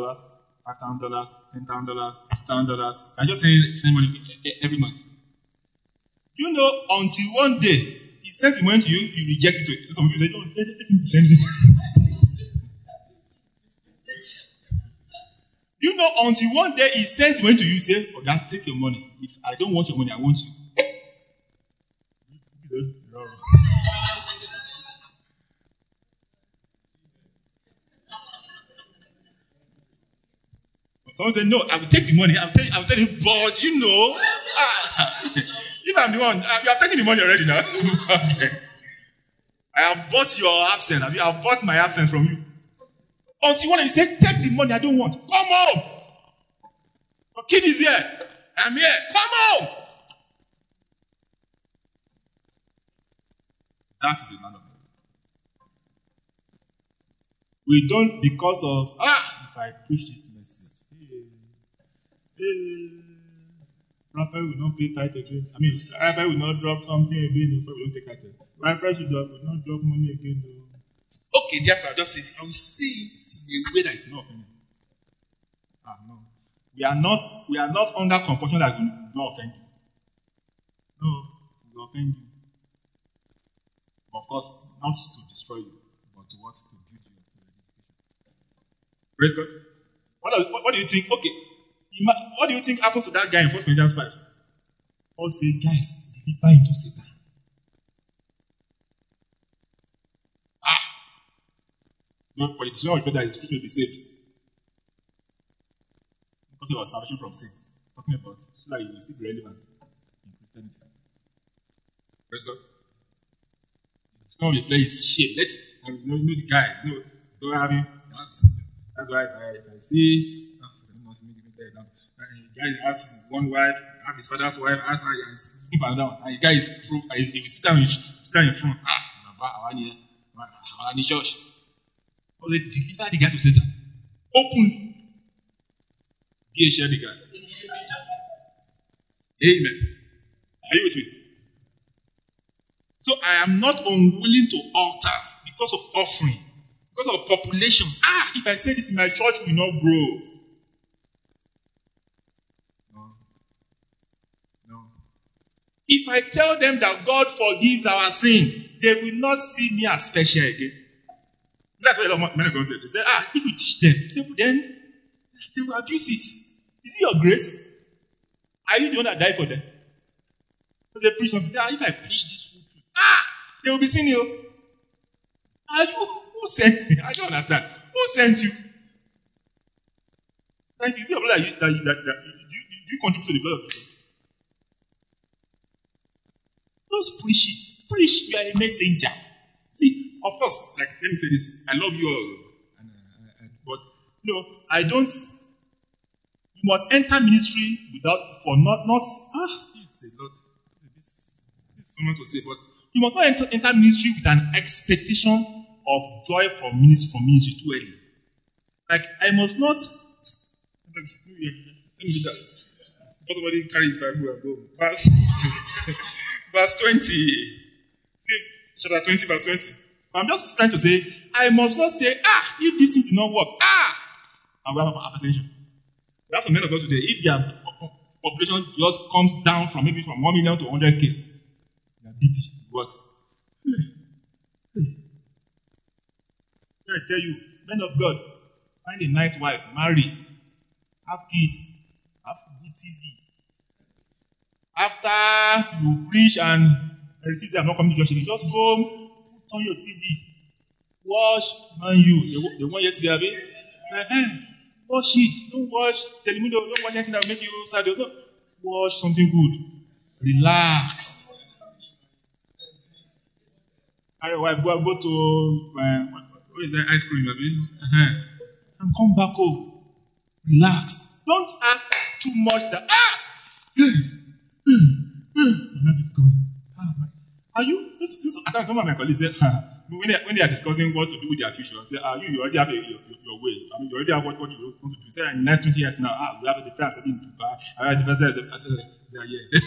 Speaker 1: $2,000. I just send money every month. You know, until one day he sends the money to you, you reject it. Some people say, "Oh, let him send it." You know, until one day he sends the money to you, say, "Oh, God, take your money. If I don't want your money, I want you." Someone said, "No, I will take the money." I'll tell you, boss, you know. If I'm the one, you are taking the money already now. Okay. I have bought your absence. I have bought my absence from you. Until one day you say, "Take the money, I don't want." Come home. Your kid is here. I'm here. Come home. That is a man of God. We don't because of, if I preach this message, prophet will not pay tithe again. Prophet will not drop something again, so we don't take tithe. Prophet will not drop money again. Okay, therefore, I will say it in a way that is not offending. No. We are not under compulsion that we will not offend you. No, we will offend you. But of course, not to destroy you, but to what? To build you. Praise God. What do you think? Okay. What do you think happens to that guy in 1 Corinthians 5? Paul says, guys, deliver into Satan. Not for the children of God that is free to be saved. I'm talking about salvation from sin. I'm talking about so that you will still be relevant in Christianity. Praise God. It's not the place shit. Let's know the guy. No, don't have him. That's why I see guy has one wife, have his father's wife, has her, and he's looking for another one. And the guy is, he will sit down in front. I want church. But they deliver the guy to Satan. Open. Share the guy. Amen. Are you with me? So I am not unwilling to alter because of offering, because of population. If I say this in my church, will not grow. No. If I tell them that God forgives our sin, they will not see me as special again. That's what many of God said. They say, if you teach them, then they will abuse it. Is it your grace? Are you the one that died for them? So they preach something. Say, if I preach this truth, they will be seeing you. Who sent me? I don't understand. Who sent you? Thank you. Is it that you contribute to the blood of Jesus? Just preach it. Preach. You are a messenger. See, of course, let me say this. I love you all. But, I don't. You must enter ministry without, this is a lot. This is someone to say, but you must not enter ministry with an expectation of joy from ministry too early. Like, I must not. Let me do that. Somebody carry his Bible and go. Verse 20. See, chapter 20, verse 20. I'm just trying to say, I must not say, if this thing did not work, and we have hypertension. That's what men of God today. If their population just comes down from 1 million to 100K, their BP, what? I tell you, men of God, find a nice wife, marry, have kids, have good TV. After you preach and everything say I'm not coming to church, you just go put on your TV, watch Man U. The one yesterday, watch it. Don't watch television. Don't watch anything that will make you sad. Don't watch something good. Relax. Your wife go to what is that ice cream, and come back home. Relax. Don't act too much. That love is going. Are you? I thought some of my colleagues said, when they are discussing what to do with their future, say, you already have your way. I mean, you already have what you want to do. Say, in the next 20 years now, we have a defense in Dubai. I have a defense. They are here.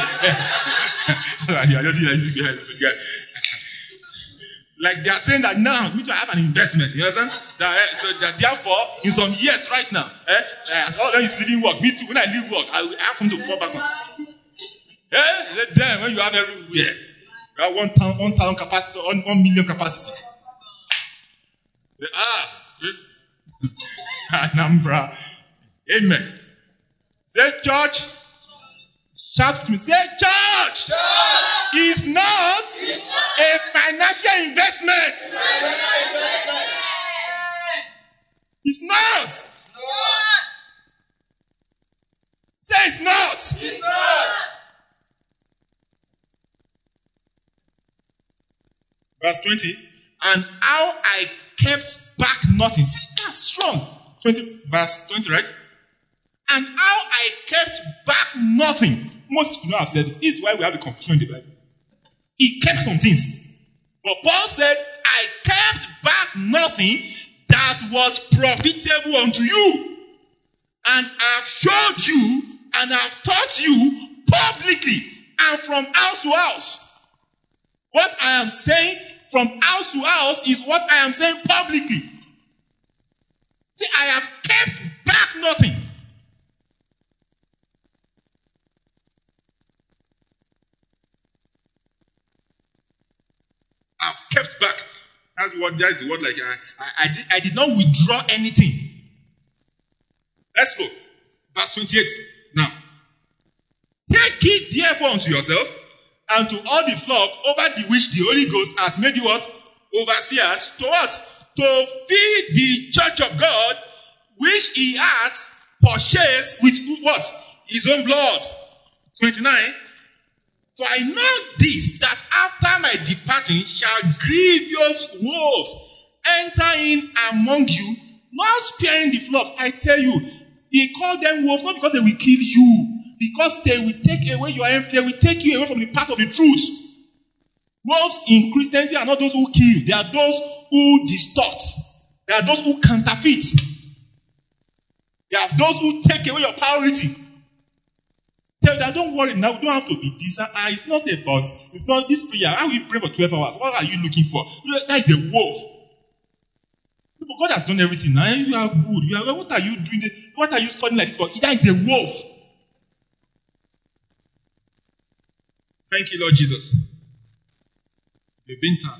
Speaker 1: You are just behind this guy. Like they are saying that now, we have an investment. You understand? So that therefore, in some years right now, as all that is leaving work, me too. When I leave work, I have something to fall back on. Then when you have everywhere, you have 1,000 capacity, 1 million capacity. Anambra. Amen. Say church. Shout to me. Say church. Is not a financial investment. It's not. Say it's not.
Speaker 2: It's not.
Speaker 1: Verse 20. And how I kept back nothing. See, that's strong. 20, verse 20, right? And how I kept back nothing. Most people have said this is why we have the confusion in the Bible. He kept some things. But Paul said, I kept back nothing that was profitable unto you. And I've showed you and I've taught you publicly and from house to house. What I am saying from house to house is what I am saying publicly. See, I have kept back nothing. I've kept back. That's the word like I did not withdraw anything. Let's go. Verse 28. Now, take heed therefore unto yourself and to all the flock over the which the Holy Ghost has made you what? Overseers to us. To feed the church of God which he hath purchased with what? His own blood. 29. For I know this, that after my departing shall grievous wolves enter in among you, not sparing the flock. I tell you, He called them wolves not because they will kill you, because they will take away they will take you away from the path of the truth. Wolves in Christianity are not those who kill. They are those who distort. They are those who counterfeit. They are those who take away your priority. Tell them, don't worry now, we don't have to be this. It's not about, it's not this prayer. How will you pray for 12 hours? What are you looking for? That is a wolf. But God has done everything. Now you are good. What are you doing? What are you studying like this for? That is a wolf. Thank you, Lord Jesus. We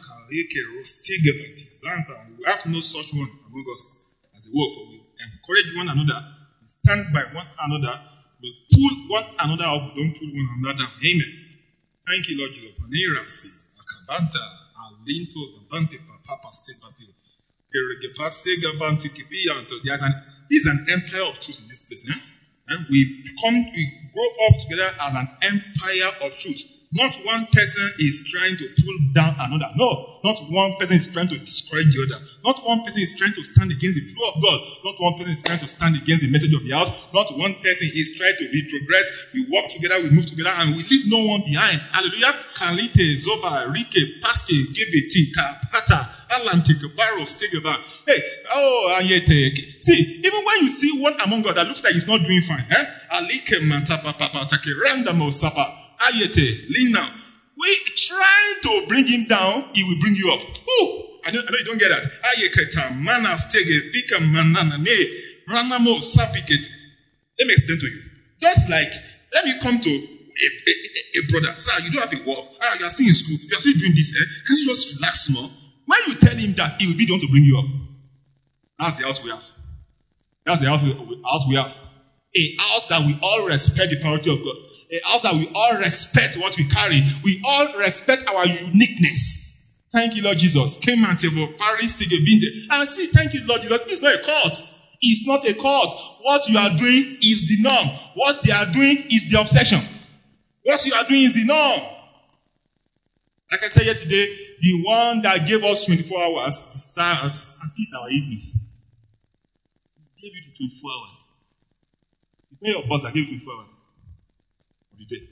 Speaker 1: have no such one among us as a wolf. We encourage one another. We stand by one another. We pull one another up. We don't pull one another down. Amen. Thank you, Lord Jesus. This is an empire of truth in this place. And we grow up together as an empire of truth. Not one person is trying to pull down another. No, not one person is trying to discourage the other. Not one person is trying to stand against the flow of God. Not one person is trying to stand against the message of the house. Not one person is trying to retrogress. We walk together, we move together, and we leave no one behind. Hallelujah. Kalite, Zoba, Rike, Paste, Gebeti, Kapata, Atlantic, Barrow, Stigaba. Hey, see, even when you see one among God that looks like he's not doing fine, Alike, Mantapa, Papa, Take, Randamo, Sapa. Ayete, lean now. We try to bring him down, he will bring you up. Oh, I know you don't get that. Ayeketa, mana stege, vika manana ne, ranamo sapiket. Let me explain to you. Just like, let me come to a brother. Sir, you don't have a work. You are still in school. You are still doing this. Can you just relax more? When you tell him that, he will be the one to bring you up. That's the house we have. That's the house we have. A house that we all respect the priority of God. A house that we all respect what we carry. We all respect our uniqueness. Thank you, Lord Jesus. And see, thank you, Lord Jesus. It's not a cult. It's not a cult. What you are doing is the norm. What they are doing is the obsession. What you are doing is the norm. Like I said yesterday, the one that gave us 24 hours decides at least our evenings. He gave you the 24 hours. It's not your boss that gave you 24 hours. Day.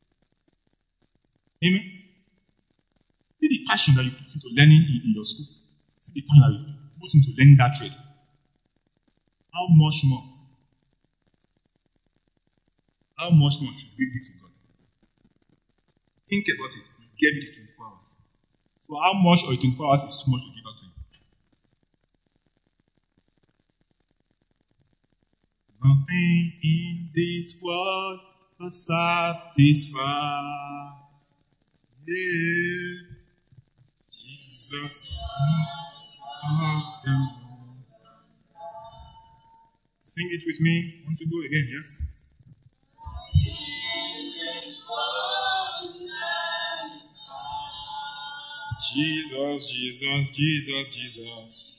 Speaker 1: Amen. See the passion that you put into learning in your school. See the passion that you put into learning that trade. How much more? How much more should we give to God? Think about it. He gave you the 24 hours. So how much of the 24 hours is too much to give back to him? Nothing in this world satisfy. Yeah. Jesus. Sing it with me. Want to go again? Yes. Jesus, Jesus, Jesus, Jesus.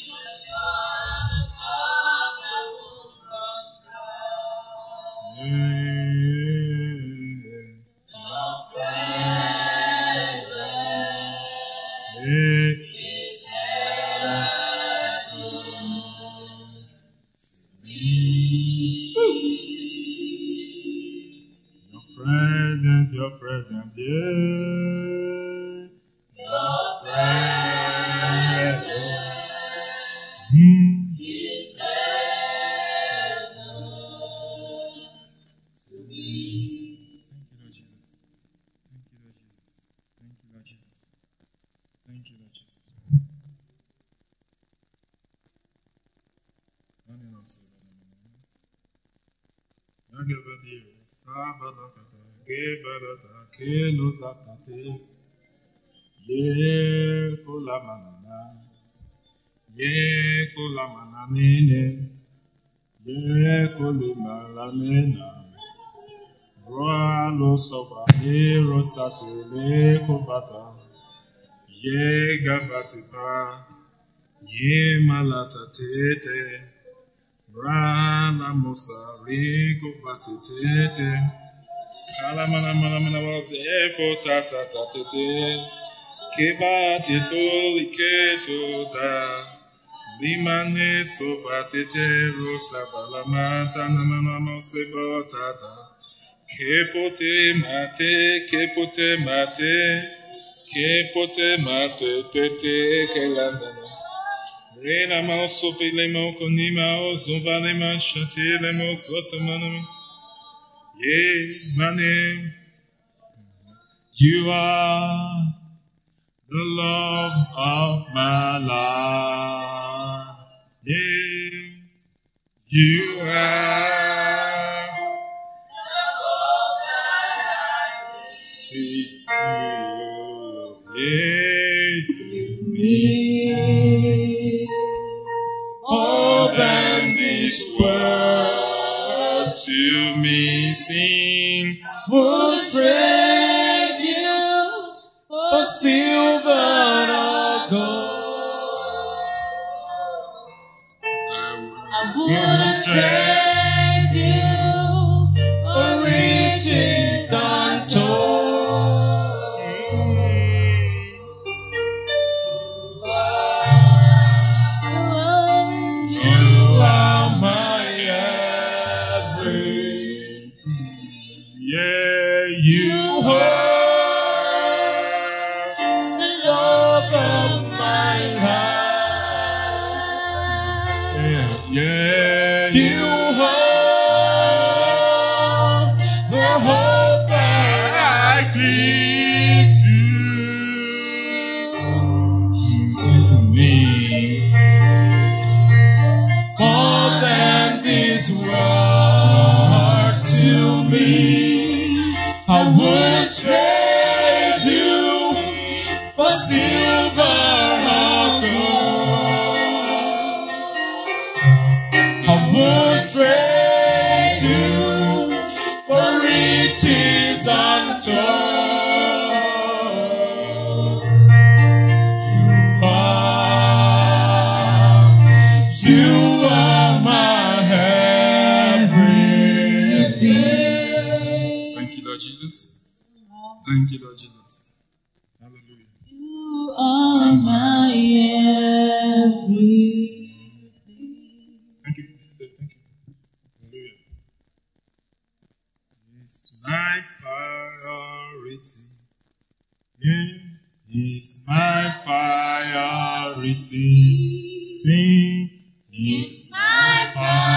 Speaker 1: Your presence, yeah. Your presence. Is to me. Thank you, Lord Jesus. Thank you, Lord Jesus. Thank you, Lord Jesus. Ye kula manana, ye kula mananene, ye kuli malamena, roa lo soba, ye rosatu le kubata, ye gabatipa, ye malata tete, rana musa le kubati tete, kalamana malamana was efo tata tete. Keba tito liketo da Limane sobatete rosa balamata namano sebotata. Kepote mate, tete kelandana. Rena mo sopile mo konima o zovane ma shatile mo sotamana. Ye mane, you are the love of my life. Yeah, you are the love that I need. Yeah, me more than this world to me sing. Would trade you for silver or gold. I would trade you for riches untold. You are my everything. Yeah, you are. Yeah, you hold the hope that I cling to me. More than this world to me, I would trade you for silver or gold. I would trade you for riches untold. You are my everything. Thank you, Lord Jesus. Thank you, Lord Jesus. Hallelujah.
Speaker 2: You are my everything.
Speaker 1: Thank you. Thank you. Hallelujah. It's my priority. Yeah, it's my priority. Sing.
Speaker 2: It's my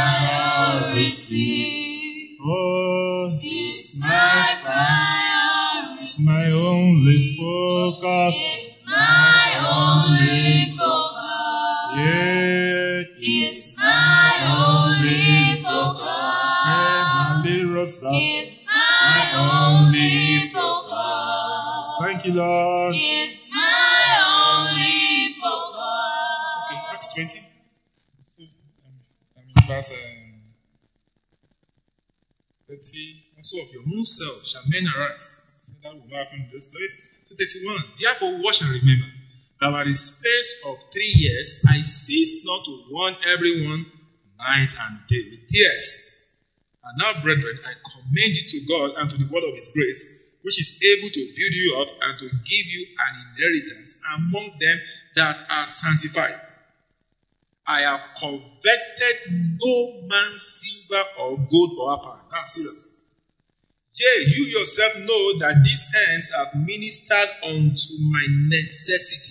Speaker 2: priority.
Speaker 1: Oh,
Speaker 2: It's my priority.
Speaker 1: it's my only focus.
Speaker 2: It's my only focus.
Speaker 1: Yeah,
Speaker 2: It's my only focus. It's my only focus.
Speaker 1: Thank you, Lord.
Speaker 2: It's my only focus.
Speaker 1: Okay, Acts 20. I'm in verse 30. Also of your own self shall men arise. So that will not happen in this place. So 31. Therefore watch and remember that by the space of 3 years I cease not to warn everyone night and day with tears. And now, brethren, I commend you to God and to the word of his grace, which is able to build you up and to give you an inheritance among them that are sanctified. I have coveted no man's silver or gold or apple. That's serious. Yea, you yourself know that these hands have ministered unto my necessity.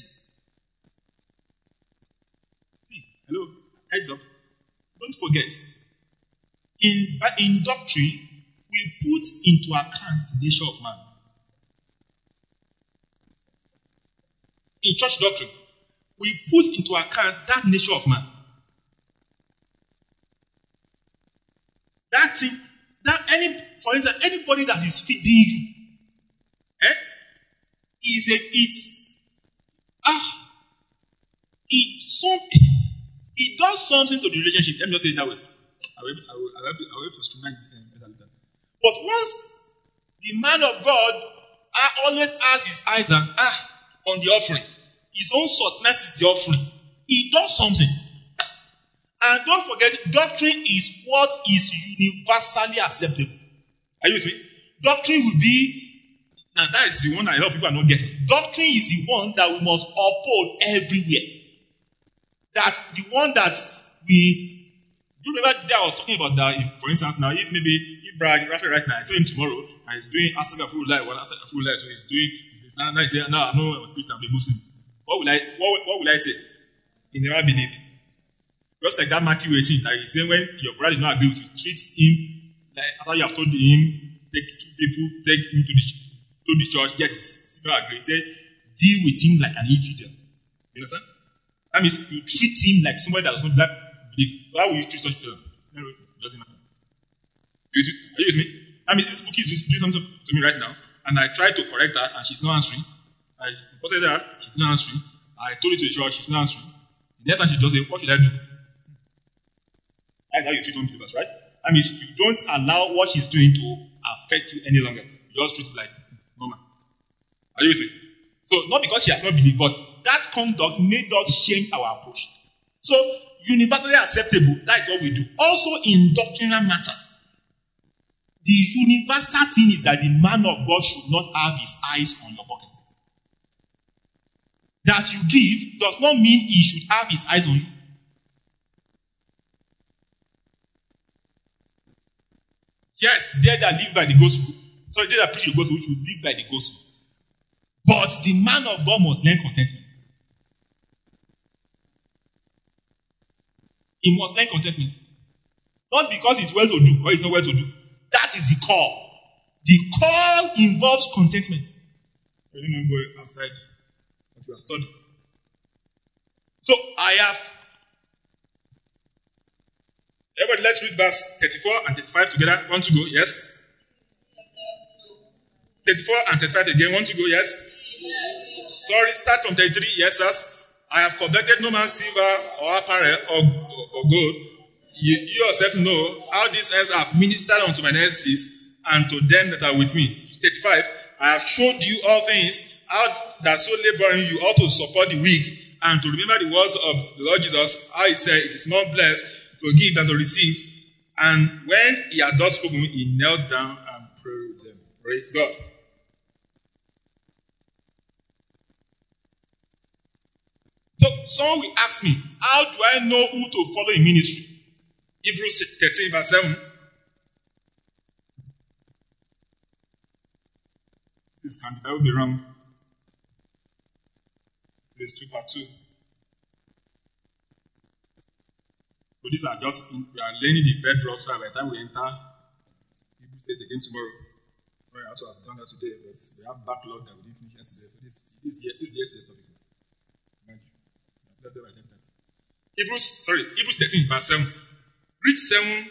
Speaker 1: See, hello, heads up. Don't forget, in doctrine, we put into account the nature of man. In church doctrine, we put into account that nature of man. That thing, for instance, anybody that is feeding you, it does something to the relationship. Let me just say it that way. I will to streamline it later. But once the man of God always has his eyes on the offering, his own sustenance is the offering. He does something. And don't forget, doctrine is what is universally acceptable. Are you with me? Doctrine will be, and that is the one I help people are not getting. Doctrine is the one that we must uphold everywhere. That the one that we, you remember that I was talking about that, if, for instance, now, if maybe, if Raphael right now, I saw him tomorrow, and he's doing Asaga full life, Asaga full life, so he's doing, now he say, no, I'm a Christian, I'm a Muslim. What will I say? He never believed. Just like that Matthew 18, like he said, when your brother did not agree with you, treat him like after you have told him, take two people, take him to the church, get his similar agree. He said, deal with him like an infidel. You understand? That means you treat him like somebody that doesn't believe. So how will you treat such people? It doesn't matter. Are you with me? I mean, this book is doing something to me right now, and I tried to correct her, and she's not answering. I reported her, she's not answering. I told it to the church, she's not answering. The next time she does it, what should I do? That's how you treat unbelievers, right? I mean, you don't allow what she's doing to affect you any longer. You just treat it like normal. Are you with me? So, not because she has not believed, but that conduct made us change our approach. So, universally acceptable, that is what we do. Also, in doctrinal matter, the universal thing is that the man of God should not have his eyes on your pocket. That you give does not mean he should have his eyes on you. Yes, they that live by the gospel. Sorry, they that preach the gospel should live by the gospel. But the man of God must learn contentment. He must learn contentment. Not because it's well to do or it's not well to do. That is the call. The call involves contentment. I don't know, go outside what you are studying. So I have. Everybody, let's read verse 34 and 35 together. Want to go? Yes. 34 and 35 again. Want to go? Yes. Sorry, start from 33. Yes, sir. I have coveted no man's silver or apparel or gold. You yourself know how these hands have ministered unto my necessities and to them that are with me. 35. I have showed you all things, how that so laboring you ought to support the weak and to remember the words of the Lord Jesus, how he said, it is more blessed to give than to receive. And when he had thus spoken, he knelt down and prayed with them. Praise God. So someone will ask me, how do I know who to follow in ministry? Hebrews 13 verse 7. This can be wrong. Verse 2 part 2. So these are just, we are learning the bedrock, so by the time we enter, Hebrews 8 again tomorrow. Sorry, I also have done that today, but we have backlog that we didn't finish yesterday. So this yesterday's topic. Thank you. Hebrews 13 verse 7. Read 7.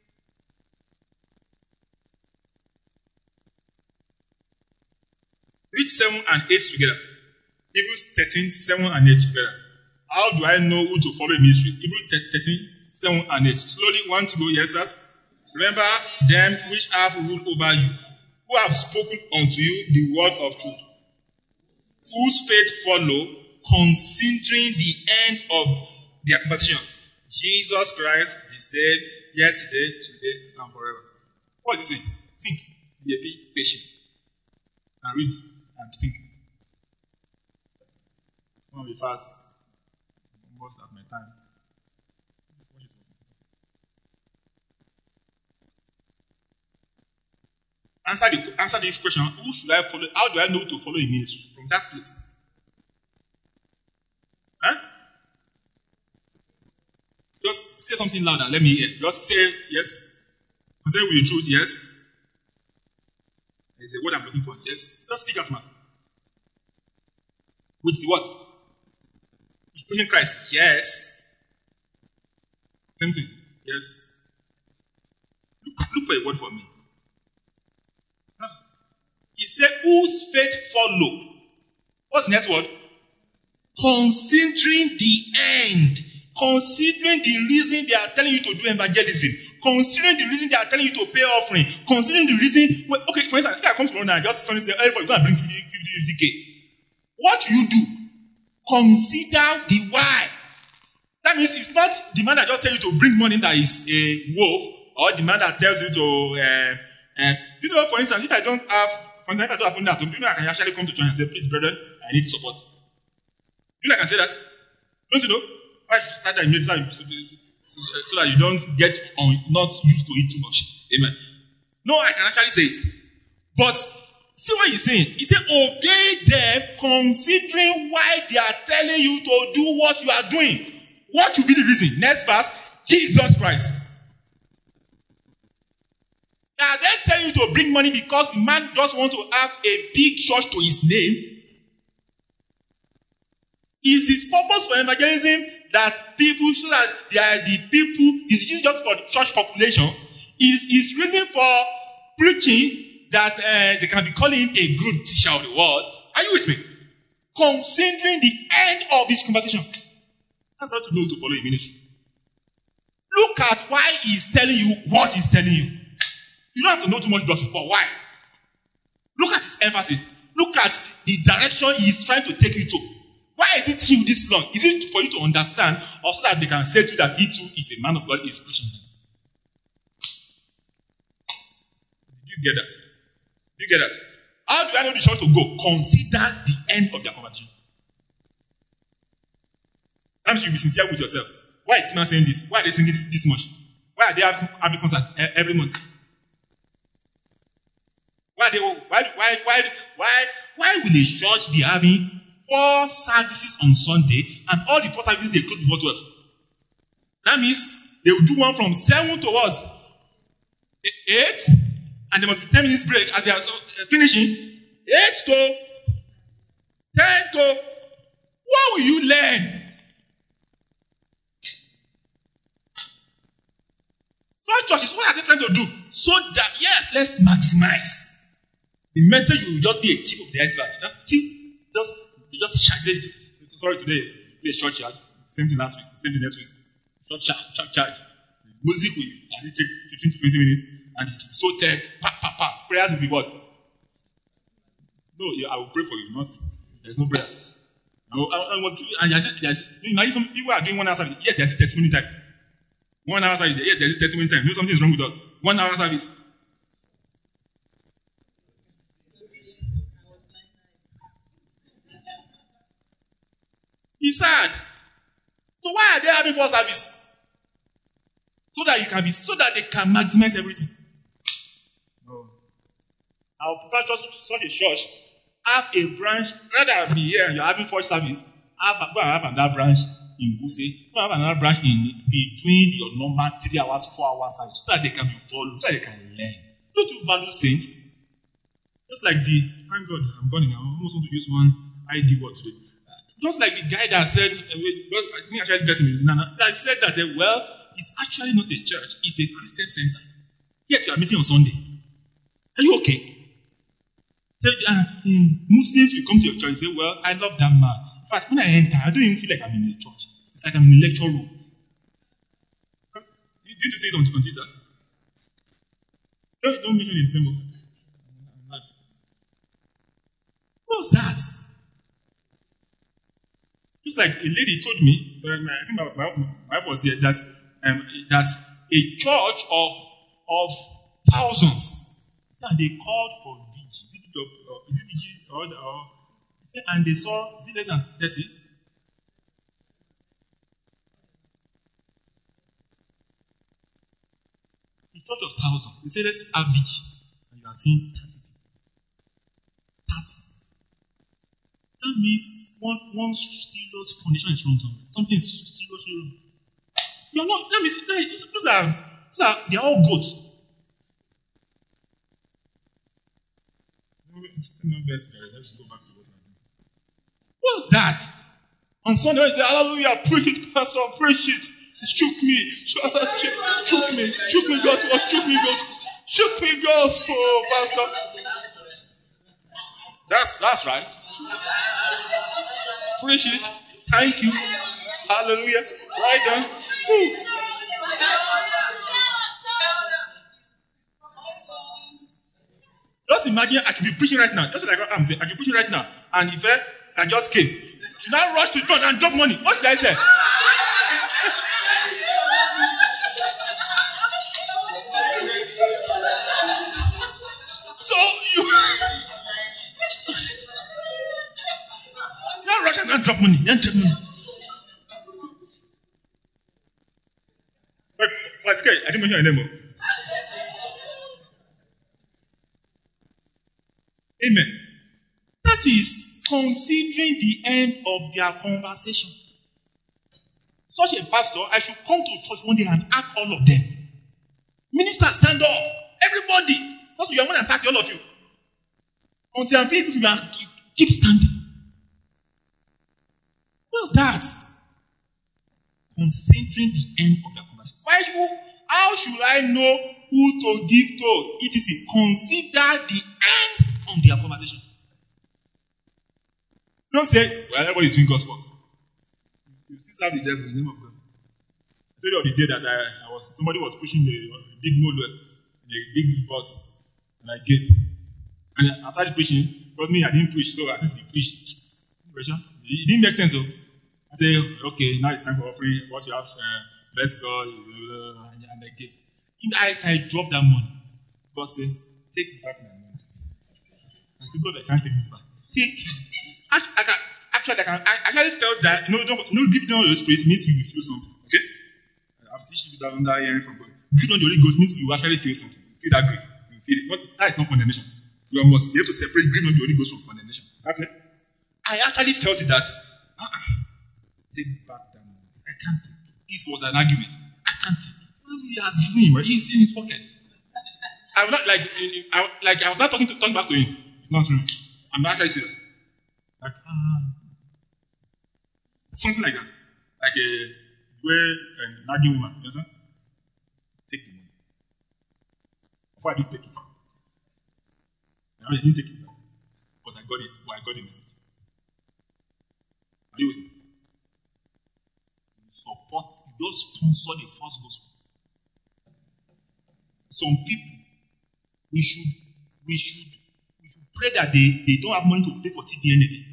Speaker 1: Read 7 and 8 together. Hebrews 13, 7 and 8 together. How do I know who to follow in ministry? Hebrews 13, 7 and 8. Slowly, 1 to go, yes, sir. Remember them which have ruled over you, who have spoken unto you the word of truth, whose faith follow, considering the end of their conversation. Jesus Christ, he said, yesterday, today, and forever. What is it? Think. Be a bit patient. And read and think. I want to be fast. Most of my time. Answer this question. Who should I follow? How do I know to follow a ministry? From that place. Huh? Just say something louder. Let me hear. Just say yes. Say with the truth, yes. Is the word I'm looking for. Yes. Just speak out, man. With the what? Preaching Christ. Yes. Same thing. Yes. Look for a word for me. He said, whose faith follow. What's the next word? Considering the end. Considering the reason they are telling you to do evangelism. Considering the reason they are telling you to pay offering. Considering the reason. Well, okay, for instance, if I come to London and just suddenly say, everybody go and bring 50K. What do you do? Consider the why. That means it's not the man that just tells you to bring money that is a wolf, or the man that tells you to, you know, for instance, if I don't have, for example, if I don't have money, you know, I can actually come to church and say, please, brother, I need support. You know, I can say that. Don't you know? Why you start that immediately so that you don't get not used to it too much. Amen. No, I can actually say it. But see what he's saying. He said, obey them considering why they are telling you to do what you are doing. What should be the reason? Next verse, Jesus Christ. Are they telling you to bring money because the man just wants to have a big church to his name? Is his purpose for evangelism that people, so that they are the people, is it just for the church population? Is his reason for preaching that they can be calling him a good teacher of the world? Are you with me? Considering the end of this conversation. That's how to know to follow a ministry. Look at why he's telling you what he's telling you. You don't have to know too much doctrine, but why? Look at his emphasis. Look at the direction he is trying to take you to. Why is he teaching you this long? Is it for you to understand, or so that they can say to you that he too is a man of God, is preaching this? Did you get that? Did you get that? How do I know the church to go? Consider the end of their conversation. That means you'll be sincere with yourself. Why is this man saying this? Why are they singing this much? Why are they having concert every month? Why will a church be having 4 services on Sunday and all the 4 services they close before 12? That means they will do one from 7 towards 8, and there must be 10 minutes break as they are finishing. 8 to 10 to. What will you learn? So churches, what are they trying to do? So that, yes, let's maximize. The message will just be a tip of the iceberg. That tip, just charge it. Sorry, today, we a short charge. Same thing last week, same thing next week. Short charge. Music will at least take 15 to 20 minutes, and it will be so tech. Prayer will be what? No, I will pray for you. Not, there's no prayer. And I said, some people are doing 1 hour service. Yes, there's a testimony time. 1 hour service. Yes, there is testimony time. You know something is wrong with us. 1 hour service. It's sad. So why are they having 4 service? So that they can maximize everything. No. I would prefer such a church have a branch, rather than be here and you're having 4 service, go and have another branch in Buse, go and have another branch in between your normal 3 hours, 4 hours service, so that they can be followed, so that they can learn. Don't you value saints? Just like thank God, I'm burning. I almost want to use one ID word today. Just like the guy that said, I think I actually get him, that said that, well, it's actually not a church, it's a Christian center. Yet you are meeting on Sunday. Are you okay? So, Muslims will come to your church and say, well, I love that man. In fact, when I enter, I don't even feel like I'm in a church. It's like I'm in a lecture room. You need to say it on Twitter. Don't mention it in the same book. What's that? Just like a lady told me, I think my wife was there, that a church of thousands, and they called for and they saw, is it less than 30? A church of thousands. They say let's average, and you are seeing 30. 30. That means one serious foundation is wrong somewhere. Something is seriously wrong. You're not, that means they are all goats. Let's go back to what I'm doing. What's that? On Sunday, I say, hallelujah, preach it, pastor, preach it. Choke me, gospel, pastor. That's right. Preach it. Thank you. Hallelujah. Right down. Woo. Just imagine I could be preaching right now. Just like I'm saying, I could be preaching right now. And if I just came, should I rush to the front and drop money? What did I say? So you not rush and drop money. scared. I didn't mention your name. Amen. That is considering the end of their conversation. Such a pastor, I should come to church one day and ask all of them. Minister, stand up. Everybody. That's what you are going to ask all of you. Until I'm feeling you keep standing. What's that? Considering the end of their conversation. How should I know who to give to? It is consider the end of their conversation. Don't say, well, everybody is doing gospel. You still serve the devil in the name of God. I told you of the day that somebody was pushing a big motor in a big bus, and I gave. And after the preaching, because me, I didn't preach, so at least he preached. It didn't make sense, though. I say, okay, now it's time for offering. What you have, bless God, and I gave. In the eyes, I dropped that money. God said, take back my money. I said, God, I can't take this back. Take it. I actually felt that, don't give them the Holy Spirit means you will feel something, okay? I've teach you that under hearing from God. Give them the Holy Ghost means you actually feel something. You feel that great. You feel it. But that is not condemnation. You must be able to separate giving them the Holy Ghost from condemnation. Okay? I actually felt it as, take back that money. I can't take it. This was an argument. I can't take it. Well, he has given him, right? He's in his pocket. I was not I was not talking back to him. It's not true. I'm not actually serious. Like, something like that. Like a nagging woman. You understand? Take the money. Before I didn't take it back. I didn't take it back. But I got it. But I got the message. Are you with me? Support. You don't sponsor the false gospel. Some people, we should pray that they don't have money to pay for TDN again.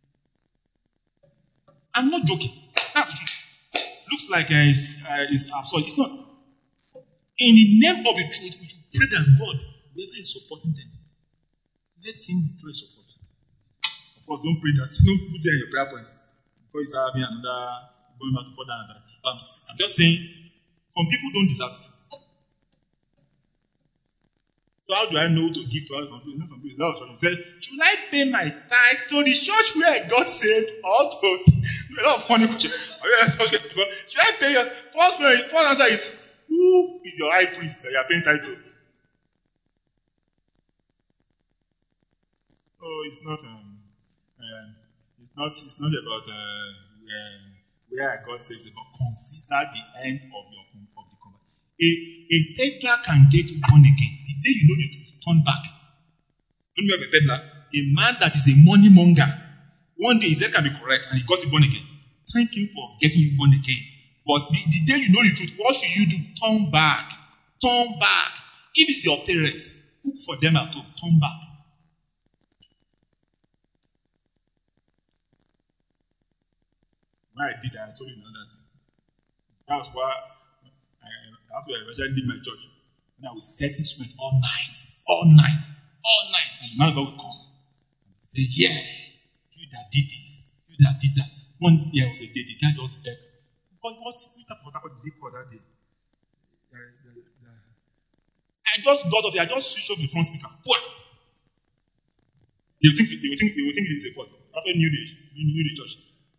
Speaker 1: I'm not joking. That's the truth. Looks like it's absurd. It's not. In the name of the truth, we should pray that God, whoever is supporting them, let him pray support. Of course, don't pray that. Don't put there in your prayer points. Before you start having another, going back to further another. I'm just saying, some people don't deserve it. So how do I know to give to others? Some people say, should I pay my tithes to the church where I got saved or to a lot of funny questions? Should I pay your first answer is, who is your high priest that you are paying tithe to? Oh, it's not about where I got saved, but consider the end of the conversation. A peddler can get you born again. The day you know the truth, turn back. Don't you have a peddler? A man that is a money monger. One day his head can be correct and he got you born again. Thank him for getting you born again. But the day you know the truth, what should you do? Turn back. Turn back. If it's your parents, cook for them at home. Turn back. When I did that, I told you that. That was why I eventually did my church. And I would set instruments all night. And the man of God would come and say, yeah, you that did this, you that did that. One year was a day, the guy just vexed. But what type of attack did he call that day? I just got up there, I just switched off the front speaker. What? They will think it is a fault. After knew the church.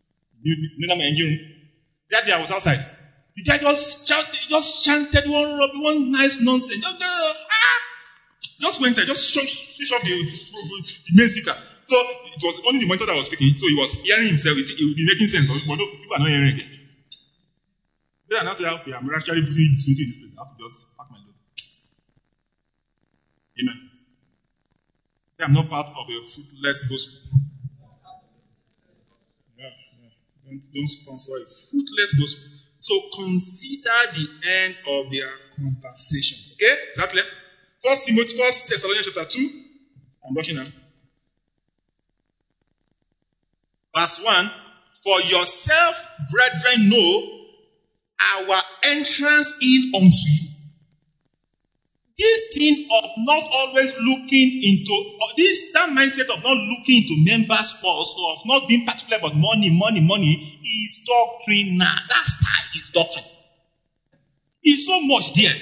Speaker 1: That day I was outside. The guy just chanted one nice nonsense. Just went inside, just switched off the main speaker. So it was only the monitor that was speaking, so he was hearing himself. It would be making sense, but people are not hearing again. Then I said, okay, I'm actually putting this into this place. I have to just pack my load. Amen. I'm not part of a fruitless gospel. Don't sponsor a fruitless gospel. So consider the end of their conversation. Okay? Is that clear? 1 Thessalonians chapter 2. I'm rushing now. Verse 1. For yourself, brethren, know our entrance in unto you. This thing of not always looking into, that mindset of not looking into members first, or of not being particular about money, is doctrine now. That style is doctrine. It's so much there.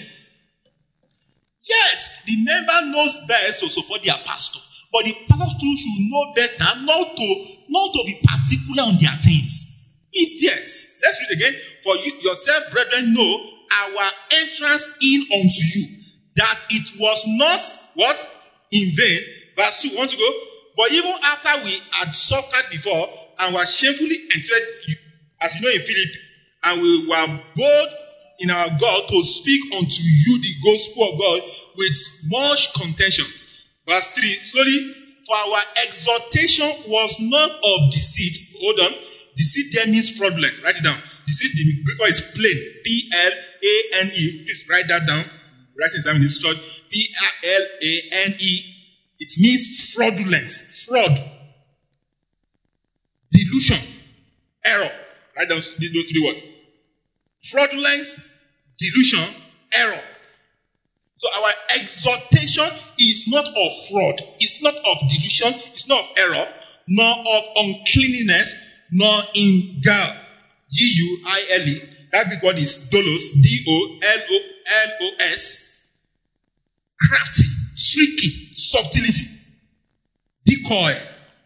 Speaker 1: Yes, the member knows best to support their pastor, but the pastor should know better not to be particular on their things. It's theirs. Let's read again. For you yourself, brethren, know our entrance in unto you, that it was not what? In vain. Verse 2, want to go? But even after we had suffered before and were shamefully entered, as you know in Philippi, and we were bold in our God to speak unto you the gospel of God with much contention. Verse 3, slowly, for our exhortation was not of deceit. Hold on. Deceit there means fraudulence. Write it down. Deceit, the Greek word is plain. P-L-A-N-E. Please write that down. Write it down in this church. P-L-A-N-E. It means fraudulence. Fraud. Delusion. Error. Write down those three words. Fraudulence, delusion, error. So our exhortation is not of fraud. It's not of delusion. It's not of error. Nor of uncleanness. Nor in guile. G-U-I-L-E. That Greek word is dolos. D-O-L-O-L-O-S. Crafty, tricky, subtlety. Decoy.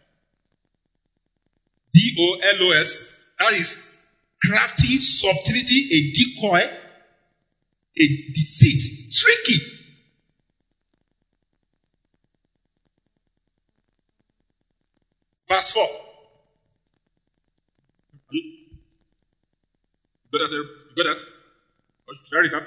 Speaker 1: D-O-L-O-S. That is crafty, subtlety, a decoy, a deceit, tricky. Verse 4. You got that? Should I recap?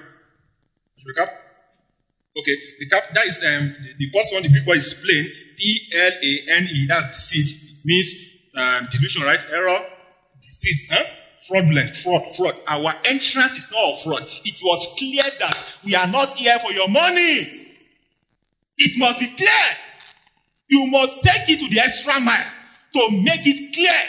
Speaker 1: Okay, recap. That is the first one. The Greek word is plain. P-L-A-N-E. That's deceit. It means delusion, right? Error, deceit, fraudulent, fraud. Our entrance is not of fraud. It was clear that we are not here for your money. It must be clear. You must take it to the extra mile to make it clear.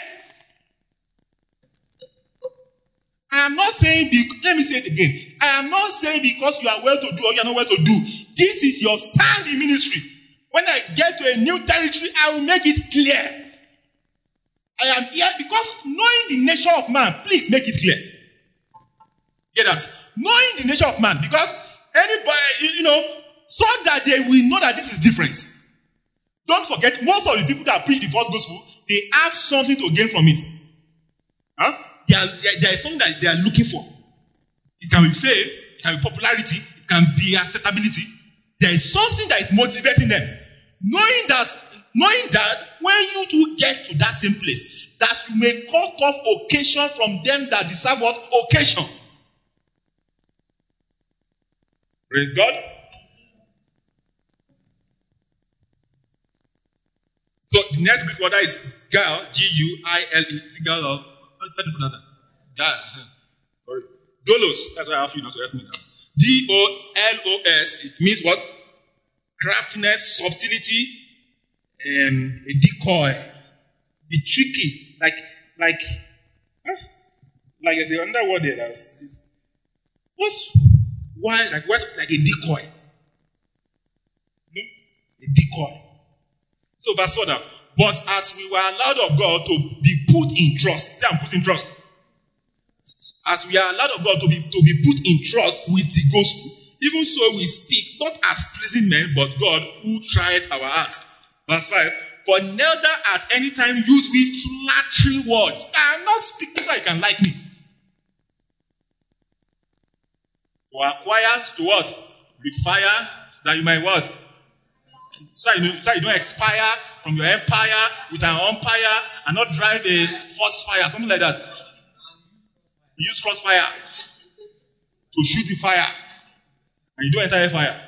Speaker 1: I am not saying, let me say it again. I am not saying because you are well to do or you are not well to do. This is your stand in ministry. When I get to a new territory, I will make it clear. I am here because knowing the nature of man, please make it clear. Get that? Knowing the nature of man, because anybody, so that they will know that this is different. Don't forget, most of the people that preach the false gospel, they have something to gain from it. There is something that they are looking for. It can be fame, it can be popularity, it can be acceptability. There is something that is motivating them. Knowing that when you two get to that same place, that you may cut off occasion from them that deserve what? Occasion. Praise God. So the next Greek word is guile, G-U-I-L-E. Guile of, guile. Sorry. Dolos. That's why I asked you not to help me now. D-O-L-O-S. It means what? Craftiness, subtlety, a decoy. Be tricky. Like there's another word there that was, like a decoy. A decoy. So verse 4 now. But as we were allowed of God to be put in trust. Say I'm put in trust. As we are allowed of God to be put in trust with the gospel, even so we speak not as pleasing men, but God who tried our hearts. Verse 5. For neither at any time use we flattering words. I am not speaking so you can like me. To acquire to what? Refire, so that you might what? So you don't expire from your empire with an umpire and not drive a force fire, something like that. You use crossfire to shoot the fire, and you don't enter a fire.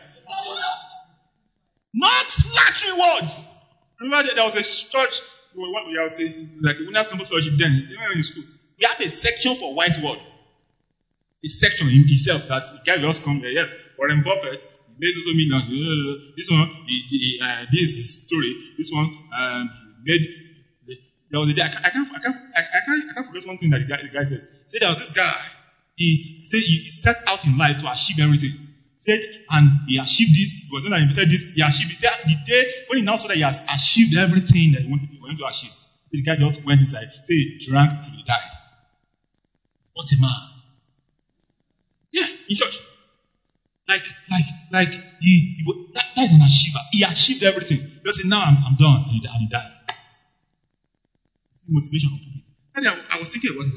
Speaker 1: Not flattering words. Remember there was a church, what we all say, like the Winners Campus Fellowship then, in school. We have a section for wise word. A section in itself that the guy will just come there. Yes, Warren Buffett, he made also millions. This one, this is story. This one made. There was a day, I can't forget one thing that the guy said. He said there was this guy. He said he set out in life to achieve everything. Said, and he achieved this, he was not invited this, he achieved this. The day when he now saw that he has achieved everything that he wanted to achieve, the guy just went inside, said he drank till he died. What a man. Yeah, in church. Like that is an achiever. He achieved everything. Just say, now I'm done. And he died. Motivation of people. And I was thinking, so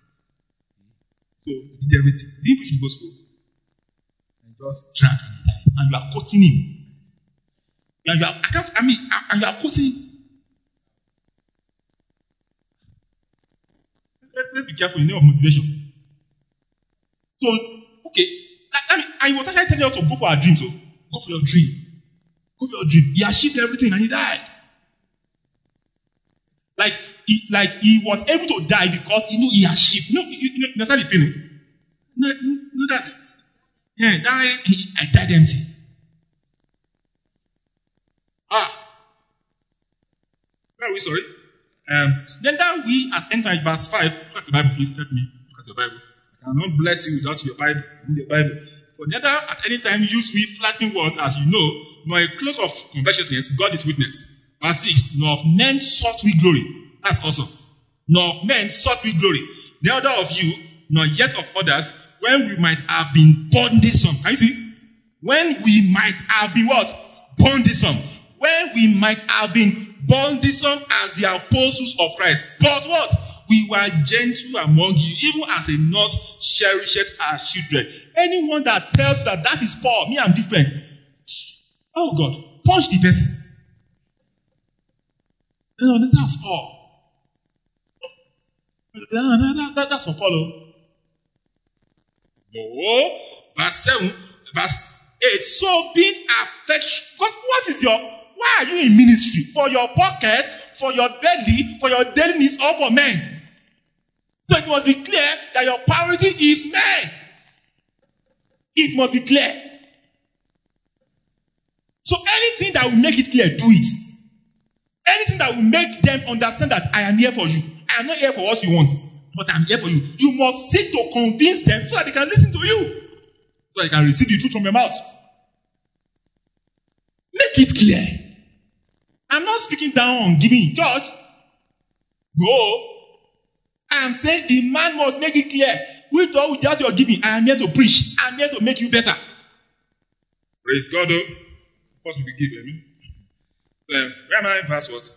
Speaker 1: he did everything. He didn't preach the gospel. And just drank and he died. And you are quoting him. And you are quoting him. Let's be careful in the name of motivation. So, okay. And he was actually telling us to go for our dreams. So, go for your dream. Go for your dream. He achieved everything and he died. Like he was able to die because he achieved. You understand the feeling? No, that's it. Yeah, I died empty. Where are we? Sorry. Then that we at enter verse 5. Look at the Bible, please. Help me. Look at your Bible. I cannot bless you without your Bible. In the Bible. For neither at any time use we flattering words, as you know, nor a cloak of covetousness. God is witness. Verse 6. Nor of men sought we glory. That's awesome. Nor of men sought we glory. Neither of you, nor yet of others, when we might have been burdensome. Can you see? When we might have been what? Burdensome. When we might have been burdensome as the apostles of Christ. But what? We were gentle among you, even as a nurse cherisheth her children. Anyone that tells you that is Paul, me, I'm different. Oh God, punch the person. No, that's Paul. That's for Paul. No. Verse 7, verse 8. So being affectionate. What is why are you in ministry? For your pocket, for your belly, for your daily needs, or for men? So it must be clear that your priority is men. It must be clear. So anything that will make it clear, do it. Anything that will make them understand that I am here for you. I am not here for what you want, but I'm here for you. You must seek to convince them so that they can listen to you. So they can receive the truth from your mouth. Make it clear. I'm not speaking down on giving in church. No. I am saying the man must make it clear. With or without your giving, I am here to preach. I am here to make you better. Praise God. What will we give? Where am I? Verse what?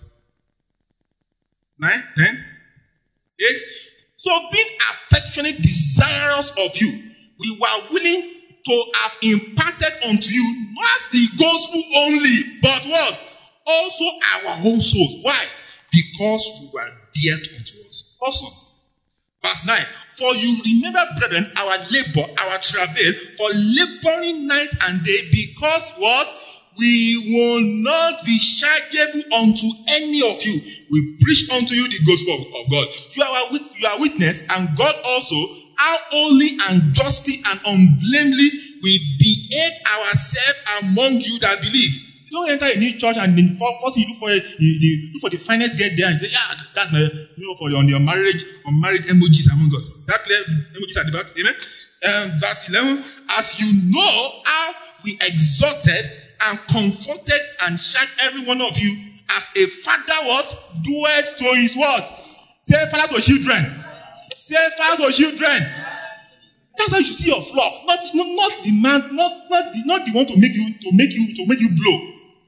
Speaker 1: 9, 10, 8. So being affectionate, desirous of you, we were willing to have imparted unto you not the gospel only, but what? Also our own souls. Why? Because you were dear unto us. Awesome. Verse 9. For you remember, brethren, our labor, our travail, for laboring night and day, because what? We will not be chargeable unto any of you. We preach unto you the gospel of God. You are witness, and God also, how holy and justly and unblamely we behave ourselves among you that believe. You don't enter a new church and then first you look for the finest girl there and say, yeah, that's my, for on your marriage, on married emojis among us. That clear emojis at the back, amen? Verse 11, as you know how we exhorted and comforted and charged every one of you as a father what? Doeth to his what? Say father to children. Say father to children. That's how you should see your flock. Not the man, not the one to make you blow.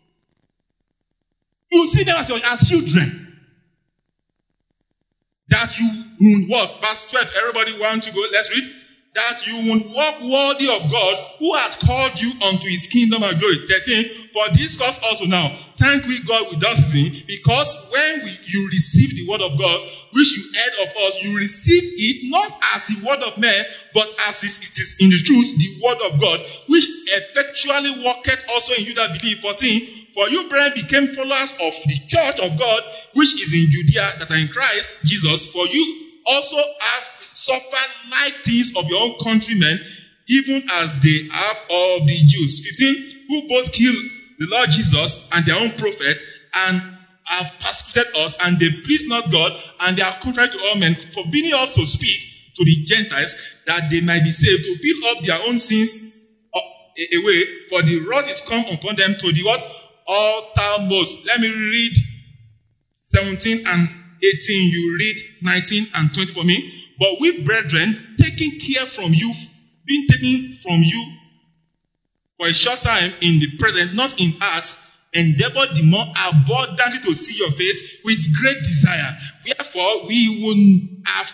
Speaker 1: You see them as children. That you will walk. Verse 12. Everybody want to go? Let's read. That you will walk worthy of God, who hath called you unto his kingdom and glory. 13. For this cause also now, thank we God without ceasing, because when you receive the word of God, which you heard of us, you receive it not as the word of man, but as it is in the truth, the word of God, which effectually worketh also in you that believe. 14. For you, brethren, became followers of the church of God, which is in Judea, that are in Christ Jesus. For you also have suffered like things of your own countrymen, even as they have of the Jews. 15. Who both killed the Lord Jesus and their own prophet, and have persecuted us, and they please not God, and they are contrary to all men, forbidding us to speak to the Gentiles, that they might be saved, to fill up their own sins away, for the wrath is come upon them to the what? Uttermost. Let me read 17 and 18. You read 19 and 20 for me. But we, brethren, taking care from you being taken from you for a short time in the present, not in heart, endeavor the more abundantly to see your face with great desire. Wherefore we would have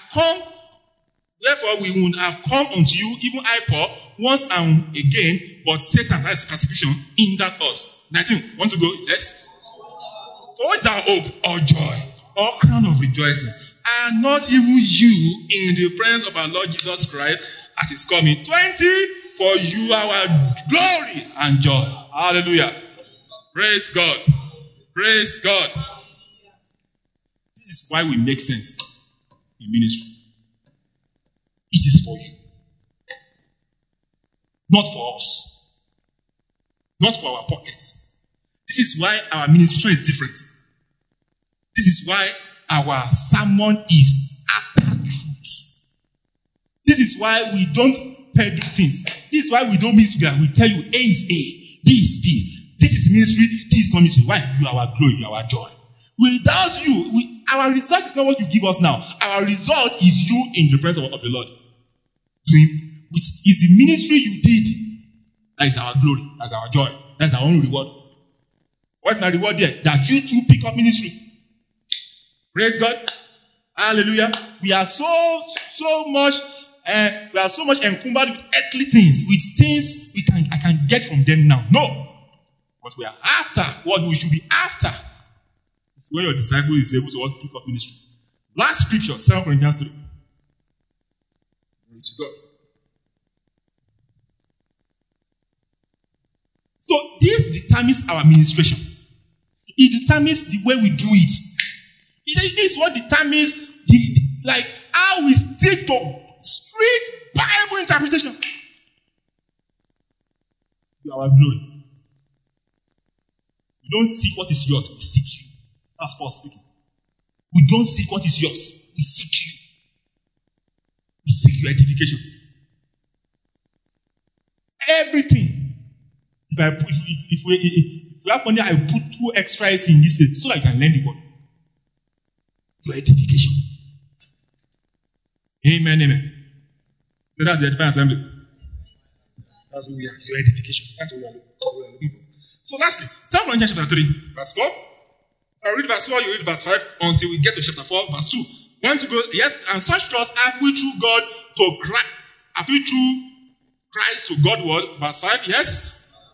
Speaker 1: come unto you, even I, Paul, once and again, but Satan has persecution hindered us. 19. Want to go? Yes. For what is our hope or joy or crown of rejoicing? And not even you in the presence of our Lord Jesus Christ at his coming. 20. For you are our glory and joy. Hallelujah. Praise God. Praise God. This is why we make sense in ministry. It is for you. Not for us. Not for our pockets. This is why our administration is different. This is why our sermon is after truth. This is why we don't peddle things. This is why we don't mix together. We tell you A is A, B is B. This is ministry, this is not ministry. Why? You are our glory, you are our joy. Without you, our result is not what you give us now. Our result is you in the presence of the Lord. Which is the ministry you did. That is our glory. That's our joy. That's our own reward. What's my reward there? That you too pick up ministry. Praise God. Hallelujah. We are so much encumbered with earthly things, with things I can get from them now. No. What we are after, what we should be after, is when your disciple is able to pick up ministry. Last scripture, 2 Corinthians 3. Glory to God. So this determines our administration. It determines the way we do it. It is what determines how we stick to strict Bible interpretation. You are our glory. We don't seek what is yours, we seek you. That's Paul speaking. We don't seek what is yours, we seek you. We seek your edification. Everything. If we have money, I will put 2 extras in this thing so that I can learn the word. Your edification. Amen, amen. So that's the Edifying Assembly. That's what we are. Your edification. That's what we are looking for. So lastly, 2 Corinthians chapter 3, verse 4. I read verse 4, you read verse 5 until we get to chapter 4, verse 2. Want to go? Yes, and such trust have we through God to Christ. Have we through Christ to God word? Verse 5, yes.